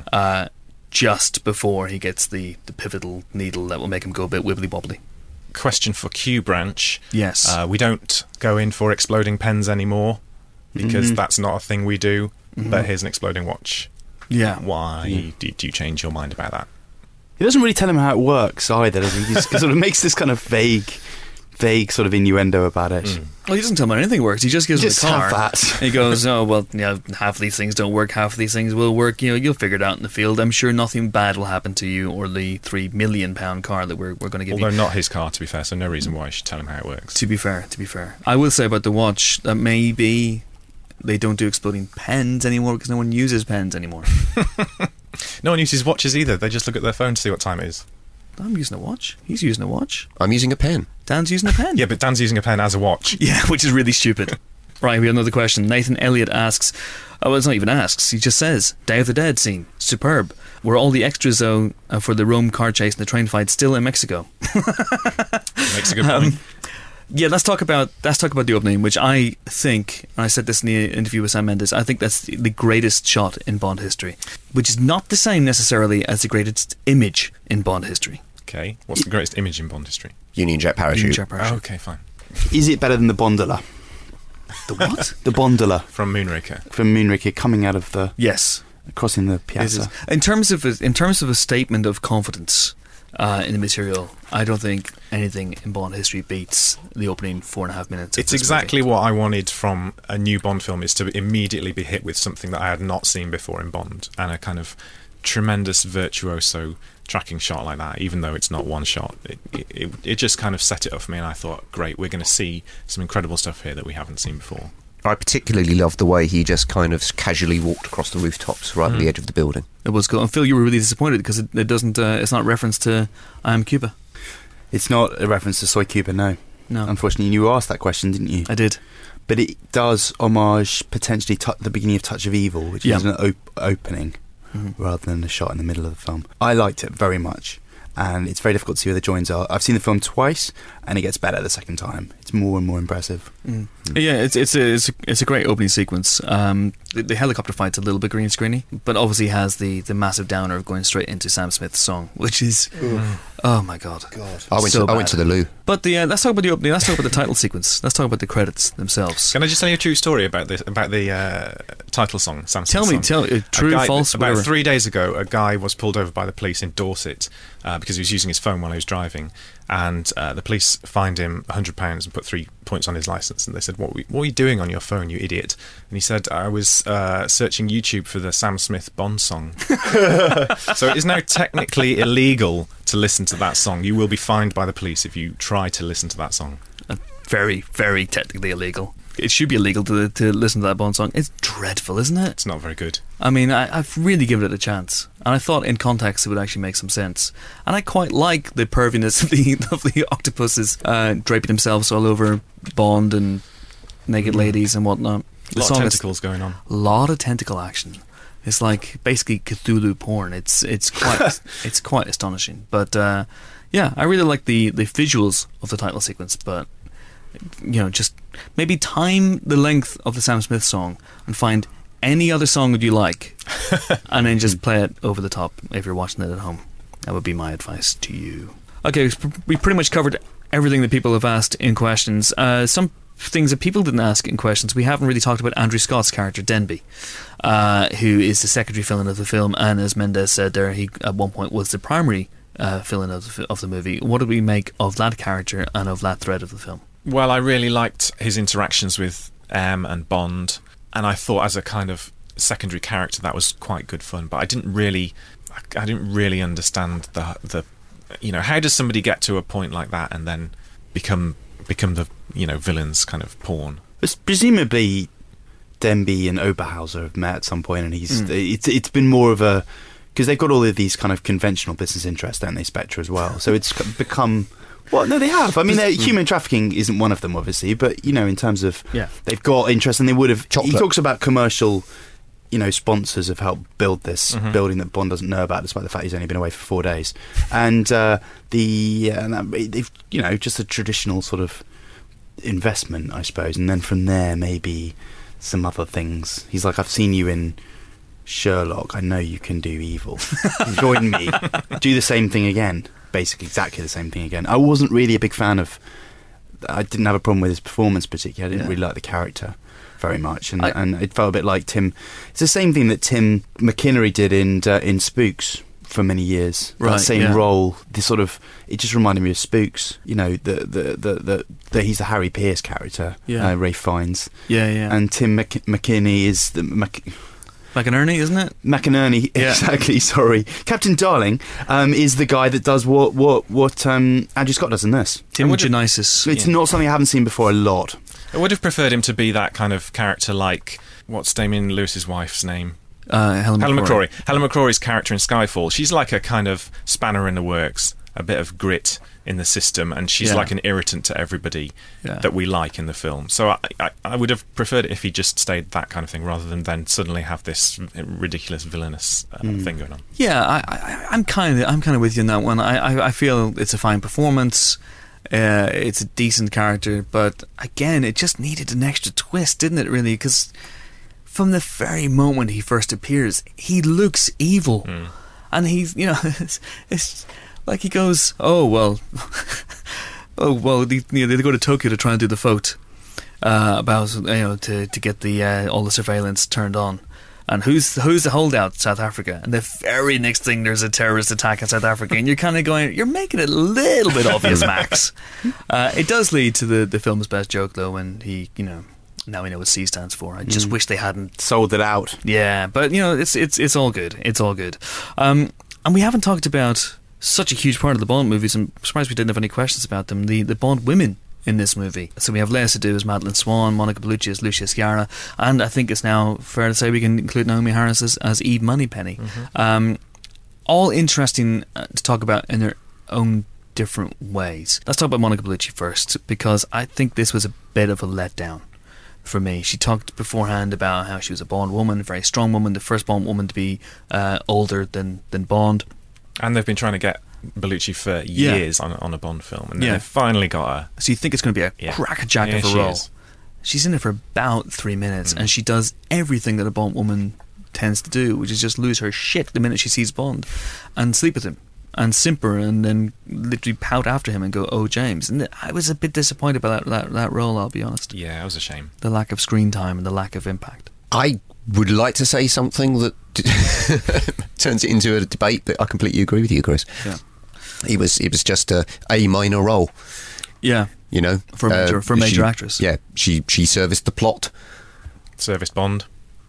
just before he gets the pivotal needle that will make him go a bit wibbly-wobbly. Question for Q Branch. Yes. We don't go in for exploding pens anymore because that's not a thing we do, but here's an exploding watch. Yeah. Why did you change your mind about that? He doesn't really tell him how it works either, does he? He just sort of makes this kind of vague sort of innuendo about it. Well, he doesn't tell him anything works. He just gives him the car. Have that. He goes, oh, well, half of these things don't work, half of these things will work. You'll figure it out in the field. I'm sure nothing bad will happen to you or the £3 million car that we're going to give you. Although not his car, to be fair, so no reason why I should tell him how it works. To be fair. I will say about the watch that maybe they don't do exploding pens anymore because no one uses pens anymore. No one uses watches either. They just look at their phone to see what time it is. I'm using a watch. He's using a watch. I'm using a pen. Dan's using a pen. Yeah, but Dan's using a pen as a watch. Yeah, which is really stupid. Right, we have another question. Nathan Elliott asks, well, it's not even asks, he just says, Day of the Dead scene, superb. Were all the extras, though, for the Rome car chase and the train fight still in Mexico? Makes a good point. Yeah, let's talk about the opening, which I think, and I said this in the interview with Sam Mendes, I think that's the greatest shot in Bond history, which is not the same necessarily as the greatest image in Bond history. Okay, what's the greatest image in Bond history? Union Jack parachute. Union Jack parachute. Oh, okay, fine. Is it better than the Bondola? The what? The Bondola From Moonraker. from Moonraker coming out of the Yes. crossing the piazza. In terms of a statement of confidence in the material, I don't think anything in Bond history beats the opening 4.5 minutes. It's exactly what I wanted from a new Bond film, is to immediately be hit with something that I had not seen before in Bond, and a kind of tremendous virtuoso tracking shot like that, even though it's not one shot. It just kind of set it up for me, and I thought, great, we're going to see some incredible stuff here that we haven't seen before. I particularly loved the way he just kind of casually walked across the rooftops right at the edge of the building. It was cool. And Phil, you were really disappointed because it doesn't. It's not a reference to I Am Cuba. It's not a reference to Soy Cuba, no. Unfortunately, you asked that question, didn't you? I did. But it does homage potentially the beginning of Touch of Evil, which is an opening rather than a shot in the middle of the film. I liked it very much, and it's very difficult to see where the joins are. I've seen the film twice, and it gets better the second time. It's more and more impressive. Yeah, it's a great opening sequence. The helicopter fight's a little bit green screeny, but obviously has the massive downer of going straight into Sam Smith's song, which is oh my god. I went to the loo. But let's talk about the opening. Let's talk about the title sequence. Let's talk about the credits themselves. Can I just tell you a true story about the title song, Sam Smith's Tell me, true, false, about whatever. 3 days ago, a guy was pulled over by the police in Dorset because he was using his phone while he was driving, and the police fined him £100 and put 3 points on his licence. And they said, what were you doing on your phone, you idiot? And he said, I was searching YouTube for the Sam Smith Bond song. So it is now technically illegal to listen to that song. You will be fined by the police if you try to listen to that song. Very, very technically illegal. It should be illegal to listen to that Bond song. It's dreadful, isn't it? It's not very good. I mean, I've really given it a chance, and I thought in context it would actually make some sense. And I quite like the perviness of the octopuses draping themselves all over Bond and naked ladies and whatnot. A lot of tentacles going on. A lot of tentacle action. It's like basically Cthulhu porn. It's quite it's quite astonishing. But yeah, I really like the visuals of the title sequence. But just maybe time the length of the Sam Smith song and find any other song that you like, and then just play it over the top if you're watching it at home. That would be my advice to you. Okay, we pretty much covered everything that people have asked in questions. Some things that people didn't ask in questions. We haven't really talked about Andrew Scott's character Denby, who is the secondary villain of the film, and as Mendes said there, he at one point was the primary villain of the movie. What did we make of that character and of that thread of the film? Well, I really liked his interactions with M and Bond, and I thought as a kind of secondary character that was quite good fun. But I didn't really understand the how does somebody get to a point like that and then become the villain's kind of pawn? Presumably, Denby and Oberhauser have met at some point, and it's been more of a, because they've got all of these kind of conventional business interests, don't they, Spectre as well? So it's become. Well, no, they have. I mean, human trafficking isn't one of them, obviously, but in terms of they've got interest, and they would have. Chocolate. He talks about commercial, sponsors have helped build this building that Bond doesn't know about, despite the fact he's only been away for 4 days, and they've just a traditional sort of investment, I suppose, and then from there maybe some other things. He's like, I've seen you in Sherlock. I know you can do evil. Join me. Do the same thing again. Basically exactly the same thing again. I wasn't really a big fan of. I didn't have a problem with his performance particularly. I didn't really like the character very much, and it felt a bit like Tim. It's the same thing that Tim McInnery did in Spooks for many years. Right, that same role. This sort of, it just reminded me of Spooks. The he's the Harry Pierce character. Ralph Fiennes. And Tim McInerney is the. McInerney, isn't it? McInerney, exactly. Sorry, Captain Darling is the guy that does what Andrew Scott does in this. Tim Genesis. It's not something I haven't seen before a lot. I would have preferred him to be that kind of character, like what's Damian Lewis's wife's name? Helen McCrory. Helen McCrory's character in Skyfall. She's like a kind of spanner in the works, a bit of grit in the system, and she's like an irritant to everybody that we like in the film. So I would have preferred it if he just stayed that kind of thing, rather than then suddenly have this ridiculous villainous thing going on. Yeah, I'm kind of with you on that one. I feel it's a fine performance. It's a decent character, but again, it just needed an extra twist, didn't it? Really, because from the very moment he first appears, he looks evil, and he's it's like he goes, they go to Tokyo to try and do the vote about to get the all the surveillance turned on. And who's the holdout? South Africa. And the very next thing, there's a terrorist attack in South Africa, and you're kind of going, you're making it a little bit obvious, Max. It does lead to the film's best joke, though, when he, now we know what C stands for. I just wish they hadn't sold it out. Yeah, but it's all good. It's all good. And we haven't talked about such a huge part of the Bond movies. I'm surprised we didn't have any questions about them. The Bond women in this movie. So we have Lea Seydoux as Madeleine Swan, Monica Bellucci as Lucia Sciarra, and I think it's now fair to say we can include Naomi Harris as Eve Moneypenny. All interesting to talk about in their own different ways. Let's talk about Monica Bellucci first, because I think this was a bit of a letdown for me. She talked beforehand about how she was a Bond woman, a very strong woman, the first Bond woman to be older than Bond. And they've been trying to get Bellucci for years on a Bond film, and then they finally got her. So you think it's going to be a crackerjack of a role. She's in it for about 3 minutes, and she does everything that a Bond woman tends to do, which is just lose her shit the minute she sees Bond and sleep with him and simper and then literally pout after him and go, "Oh, James." And I was a bit disappointed by that role, I'll be honest. Yeah, it was a shame. The lack of screen time and the lack of impact. I would like to say something that turns it into a debate, but I completely agree with you, Chris. Yeah. It was just a minor role. Yeah. For a major actress. Yeah, she serviced the plot. Serviced Bond.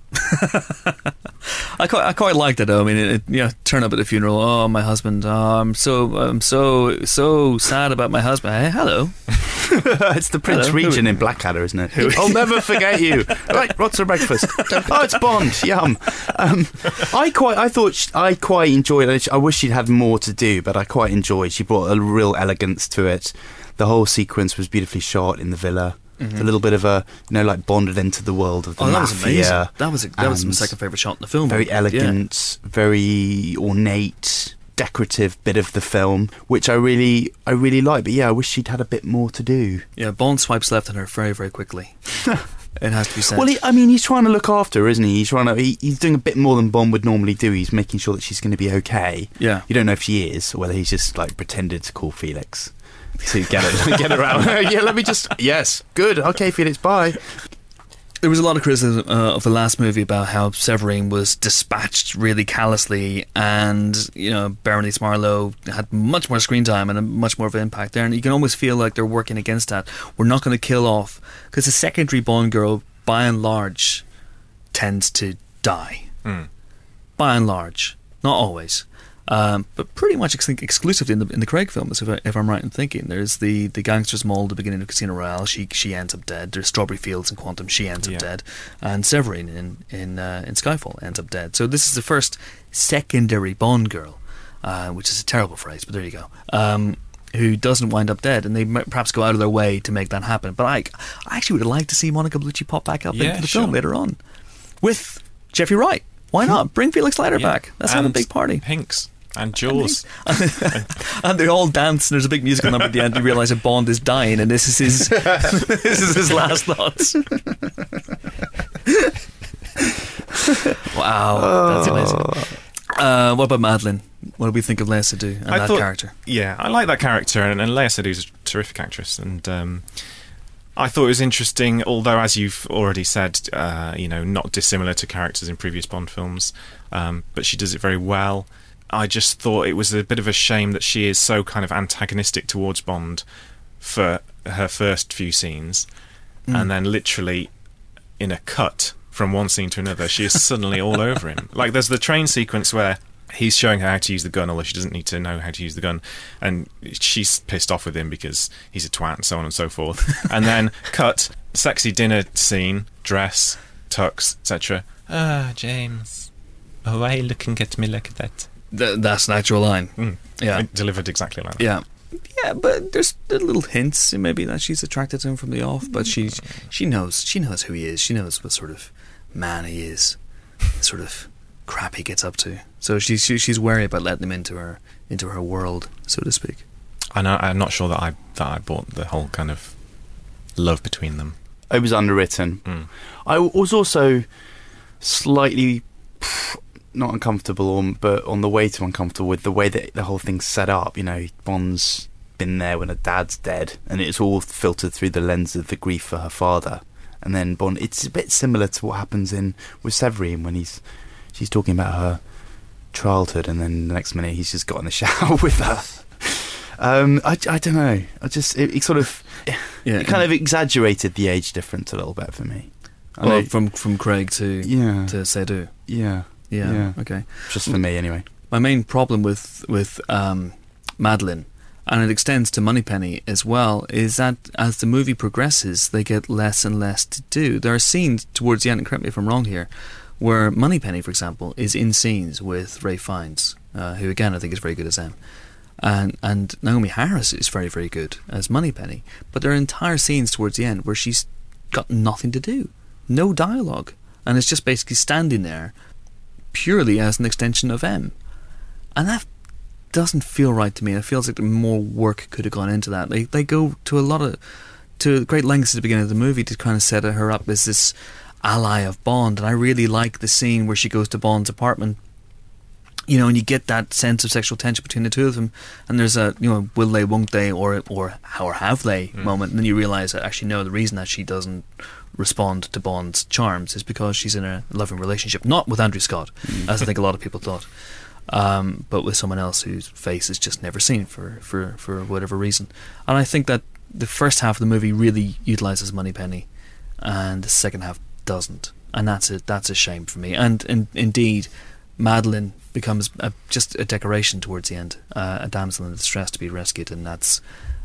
I quite liked it though. I mean, turn up at the funeral. Oh, my husband. Oh, I'm so sad about my husband. Hey, hello. It's the Prince Regent in Blackadder, isn't it? I'll never forget you. Right, what's for breakfast? Oh, it's Bond. Yum. I quite enjoyed it. I wish she'd had more to do, but I quite enjoyed. She brought a real elegance to it. The whole sequence was beautifully shot in the villa. A little bit of a, like Bonded into the world of the mafia. That was amazing. That was my second favourite shot in the film. Very elegant, very ornate, decorative bit of the film, which I really like. But I wish she'd had a bit more to do. Yeah, Bond swipes left on her very, very quickly. It has to be said. Well, he's trying to look after her, isn't he? He's doing a bit more than Bond would normally do. He's making sure that she's going to be okay. Yeah. You don't know if she is, or whether he's just pretended to call Felix to get her out. Let me just. Yes, good. Okay, Felix. Bye. There was a lot of criticism of the last movie about how Severine was dispatched really callously, and Berenice Marlowe had much more screen time and a much more of an impact there, and you can almost feel like they're working against that. We're not going to kill off, because the secondary Bond girl, by and large, tends to die. By and large, not always. But pretty much exclusively in the Craig films, if I'm right in thinking. There's the gangster's mole at the beginning of Casino Royale. She ends up dead. There's Strawberry Fields in Quantum. She ends up dead. And Severine in Skyfall ends up dead. So this is the first secondary Bond girl, which is a terrible phrase, but there you go. Who doesn't wind up dead, and they might perhaps go out of their way to make that happen. But I actually would have liked to see Monica Bellucci pop back up into the film later on with Jeffrey Wright. Why not? Bring Felix Leiter back. Let's have a big party. Hinks. And Jaws. And they all dance, and there's a big musical number at the end. You realise that Bond is dying, and this is his this is his last thoughts. Wow, that's amazing. What about Madeleine? What do we think of Léa Seydoux and that character? Yeah, I like that character, and Léa Seydoux's a terrific actress, and I thought it was interesting, although, as you've already said, not dissimilar to characters in previous Bond films, but she does it very well. I just thought it was a bit of a shame that she is so kind of antagonistic towards Bond for her first few scenes, and then literally in a cut from one scene to another, she is suddenly all over him. Like, there's the train sequence where he's showing her how to use the gun, although she doesn't need to know how to use the gun, and she's pissed off with him because he's a twat and so on and so forth. And then cut, sexy dinner scene, dress, tux, etc. James, why are you looking at me like that? That's an actual line. Yeah, delivered exactly like that. Yeah, but there's little hints maybe that she's attracted to him from the off, but she knows who he is. She knows what sort of man he is, the sort of crap he gets up to. So she's wary about letting him into her world, so to speak. I'm not sure that I bought the whole kind of love between them. It was underwritten. I was also slightly not uncomfortable, but on the way to uncomfortable with the way that the whole thing's set up. Bond's been there when her dad's dead, and it's all filtered through the lens of the grief for her father. And then Bond, it's a bit similar to what happens with Severine when she's talking about her childhood, and then the next minute he's just got in the shower with her. I don't know. It sort of it kind of exaggerated the age difference a little bit for me. From Craig to Seydoux. Yeah. Okay. Just for me, anyway. My main problem with Madeleine, and it extends to Moneypenny as well, is that as the movie progresses, they get less and less to do. There are scenes towards the end, and correct me if I'm wrong here, where Moneypenny, for example, is in scenes with Ralph Fiennes, who again I think is very good as M. And Naomi Harris is very, very good as Moneypenny. But there are entire scenes towards the end where she's got nothing to do, no dialogue, and it's just basically standing there purely as an extension of M. And that doesn't feel right to me. It feels like more work could have gone into that. They go to great lengths at the beginning of the movie to kind of set her up as this ally of Bond, and I really like the scene where she goes to Bond's apartment, and you get that sense of sexual tension between the two of them, and there's a will they, won't they, or have they moment, and then you realise that actually no, the reason that she doesn't respond to Bond's charms is because she's in a loving relationship, not with Andrew Scott, as I think a lot of people thought, but with someone else whose face is just never seen for whatever reason. And I think that the first half of the movie really utilises Moneypenny, and the second half doesn't, and that's a shame for me. And indeed, Madeleine becomes just a decoration towards the end, a damsel in distress to be rescued, and that's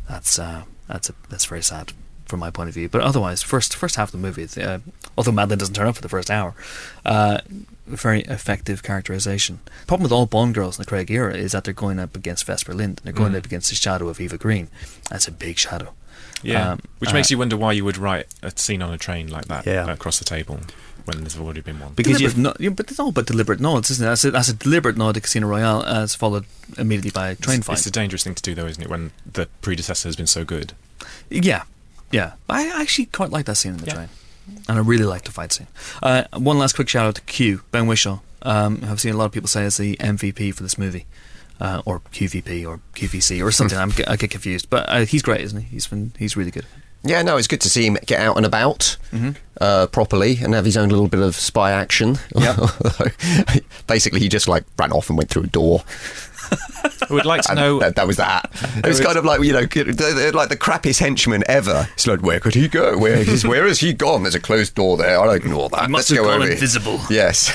very sad from my point of view. But otherwise, first half of the movie, although Madeleine doesn't turn up for the first hour, very effective characterization. The problem with all Bond girls in the Craig era is that they're going up against Vesper Lynd, and they're going up against the shadow of Eva Green. That's a big shadow. Yeah, which makes you wonder why you would write a scene on a train like that across the table when there's already been one. Because but it's all about deliberate nods, isn't it? That's a deliberate nod to Casino Royale, as followed immediately by a train fight. It's a dangerous thing to do, though, isn't it? When the predecessor has been so good. Yeah. I actually quite like that scene in the train, and I really like the fight scene. One last quick shout out to Q, Ben Whishaw. I've seen a lot of people say is the MVP for this movie. Or QVP or QVC or something. I get confused, but he's great, isn't he? He's really good. Yeah, no, it's good to see him get out and about properly and have his own little bit of spy action. Yep. Basically, he just like ran off and went through a door. I would like to know. That was that. It was kind of like, you know, like the crappiest henchman ever. It's like, where could he go? Where has he gone? There's a closed door there. I'll ignore that. He must Let's have go gone over. invisible. Yes.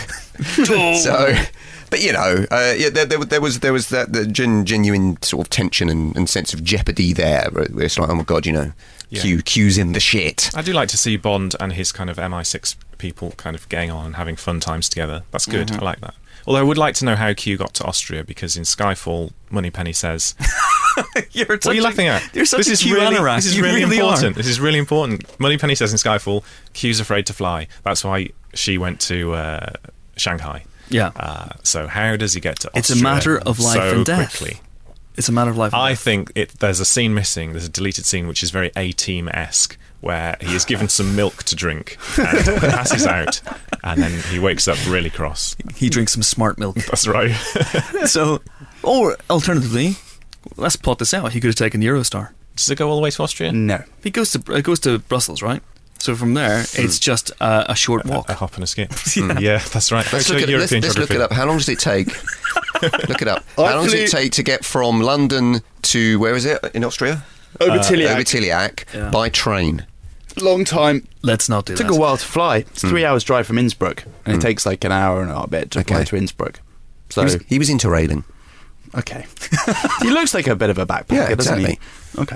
So, but you know, there was that the genuine sort of tension and sense of jeopardy there. Where it's like, oh my god, you know, Q's in the shit. I do like to see Bond and his kind of MI6 people kind of getting on and having fun times together. That's good. I like that. Although I would like to know how Q got to Austria, because in Skyfall, Moneypenny says... What are you laughing at? You're such a Q anorak. This is really important. This is really important. Moneypenny says in Skyfall, Q's afraid to fly. That's why she went to Shanghai. Yeah. So how does he get to Austria It's a matter of life so and death. quickly? It's a matter of life and I death. think there's a scene missing. There's a deleted scene which is very A-Team-esque, where he is given some milk to drink and passes out, and then he wakes up really cross. He drinks some smart milk. That's right. So, or alternatively, let's plot this out. He could have taken the Eurostar. Does it go all the way to Austria? No. He goes to Brussels, right? So from there, it's just a short walk. A hop and a skip. Yeah, that's right. Let's look it up. How long does it take? Look it up. How long does it take to get from London to, where is it in Austria? Over Tiliac. Over Tiliac by train. Long time. Let's not do that. Took a while to fly. It's 3 hours drive from Innsbruck, and it takes like an hour and a bit to fly to Innsbruck. So He was interrailing. okay, he looks like a bit of a backpacker, Yeah, doesn't exactly. he? Okay.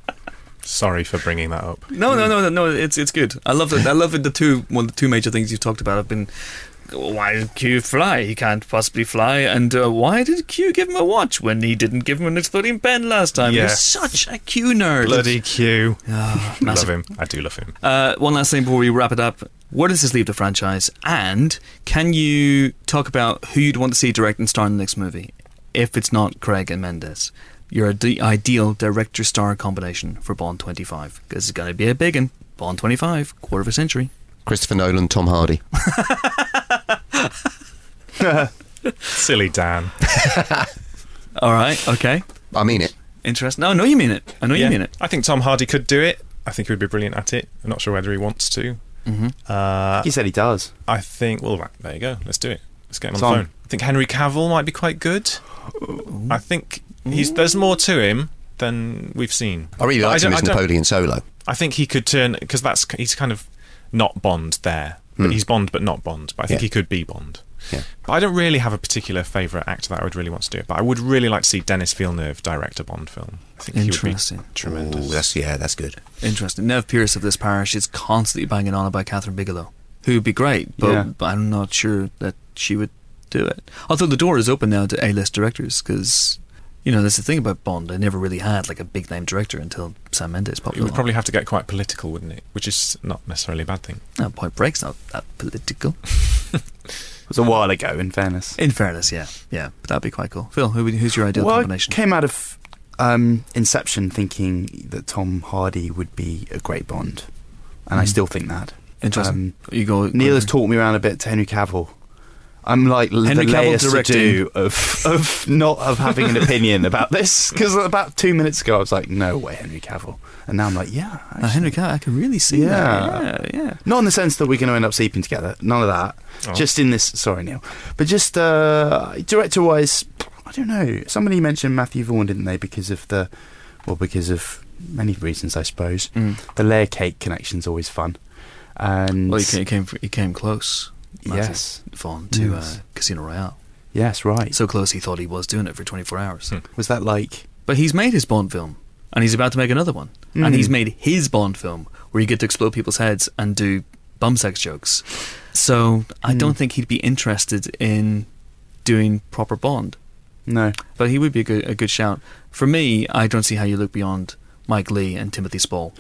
Sorry for bringing that up. No. It's good. I love it. I love it. The two major things you've talked about have been, why did Q fly? He can't possibly fly. And why did Q give him a watch when he didn't give him an exploding pen last time? Yes. He's such a Q nerd. Bloody Q. Oh, Love massive. him. I do love him. One last thing before we wrap it up. Where does this leave the franchise? And can you talk about who you'd want to see direct and star in the next movie, if it's not Craig and Mendes? You're the ideal director-star combination for Bond 25, because it's going to be a big one. Bond 25, quarter of a century. Christopher Nolan, Tom Hardy. Silly Dan. All right, okay. I mean it. Interesting. No, I know you mean it. I know you mean it. I think Tom Hardy could do it. I think he would be brilliant at it. I'm not sure whether he wants to. He said he does. I think, well, there you go. Let's do it. Let's get him on Tom. the phone. I think Henry Cavill might be quite good. I think there's more to him than we've seen. I really liked him as Napoleon Solo. I think he could turn, because he's kind of not Bond there. But he's Bond, but not Bond. But I think he could be Bond. Yeah. But I don't really have a particular favourite actor that I would really want to do it. But I would really like to see Denis Villeneuve direct a Bond film. I think he would be tremendous. Ooh, that's good. Interesting. Nev Pierce of this parish is constantly banging on about Catherine Bigelow, who would be great, but I'm not sure that she would do it. Although the door is open now to A-list directors, because, you know, that's the thing about Bond. They never really had like a big name director until Sam Mendes popped It would along. probably have to get quite political, wouldn't it? Which is not necessarily a bad thing. No, Point Break's not that political. It was a while ago, in fairness. In fairness, yeah. But that'd be quite cool. Phil, who's your ideal Well, combination? I came out of Inception thinking that Tom Hardy would be a great Bond, and I still think that. Interesting. You go. Neil has talked me around a bit to Henry Cavill. I'm like Henry the Cavill layers directing. to do of not of having an opinion about this, because about 2 minutes ago I was like, no way, Henry Cavill, and now I'm like, yeah, actually. Henry Cavill, I can really see that. Yeah. Not in the sense that we're going to end up sleeping together, none of that. Oh. Just in this, sorry Neil, but just director-wise, I don't know. Somebody mentioned Matthew Vaughn, didn't they? Because of many reasons, I suppose. The layer cake connection's always fun, and Well, he came close. Matthew yes, Vaughn to Yes. Casino Royale. yes, right. So close he thought he was doing it for 24 hours. Was that like? But he's made his Bond film, and he's about to make another one. And he's made his Bond film, where you get to explode people's heads and do bum sex jokes. So I don't think he'd be interested in doing proper Bond. No. But he would be a good shout. For me, I don't see how you look beyond Mike Lee and Timothy Spall.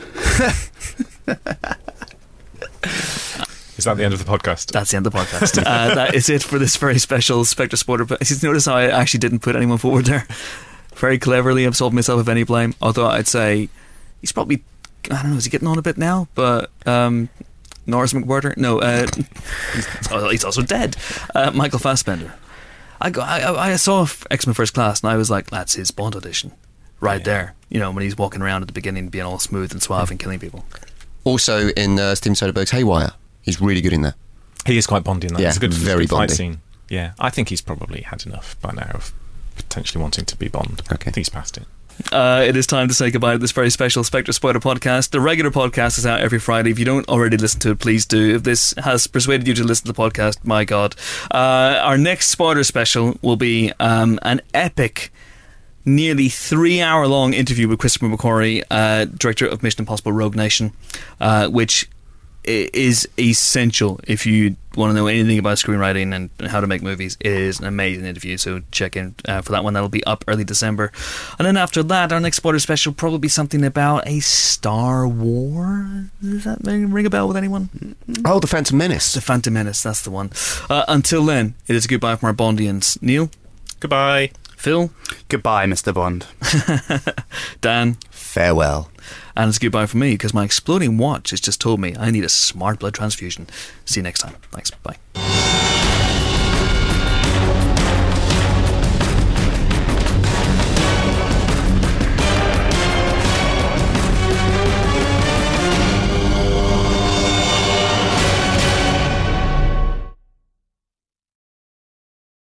Is that the end of the podcast? That's the end of the podcast. That is it for this very special Spectre Spoiler. But notice how I actually didn't put anyone forward there. Very cleverly absolved myself of any blame. Although I'd say he's probably, I don't know, is he getting on a bit now? But Norris McWhirter? No, he's also dead. Michael Fassbender. I saw X-Men First Class and I was like, that's his Bond audition. right there. You know, when he's walking around at the beginning, being all smooth and suave and killing people. Also in Steven Soderbergh's Haywire, he's really good in that. He is quite Bondy in that. Yeah, it's a good, very fight Bondy. scene. Yeah, I think he's probably had enough by now of potentially wanting to be Bond. Okay. I think he's past it. It is time to say goodbye to this very special Spectre Spoiler podcast. The regular podcast is out every Friday. If you don't already listen to it, please do. If this has persuaded you to listen to the podcast, my God. Our next spoiler special will be an epic, nearly 3-hour-long interview with Christopher McQuarrie, director of Mission Impossible Rogue Nation, which is essential if you want to know anything about screenwriting and how to make movies. It is an amazing interview, so check in for that one. That'll be up early December. And then after that, our next spoiler special will probably be something about a Star Wars. Does that ring a bell with anyone? Oh, The Phantom Menace. The Phantom Menace, that's the one. Until then, it is a goodbye from our Bondians. Neil? Goodbye. Phil? Goodbye, Mr. Bond. Dan? Farewell. And it's goodbye from me, because my exploding watch has just told me I need a smart blood transfusion. See you next time. Thanks. Bye.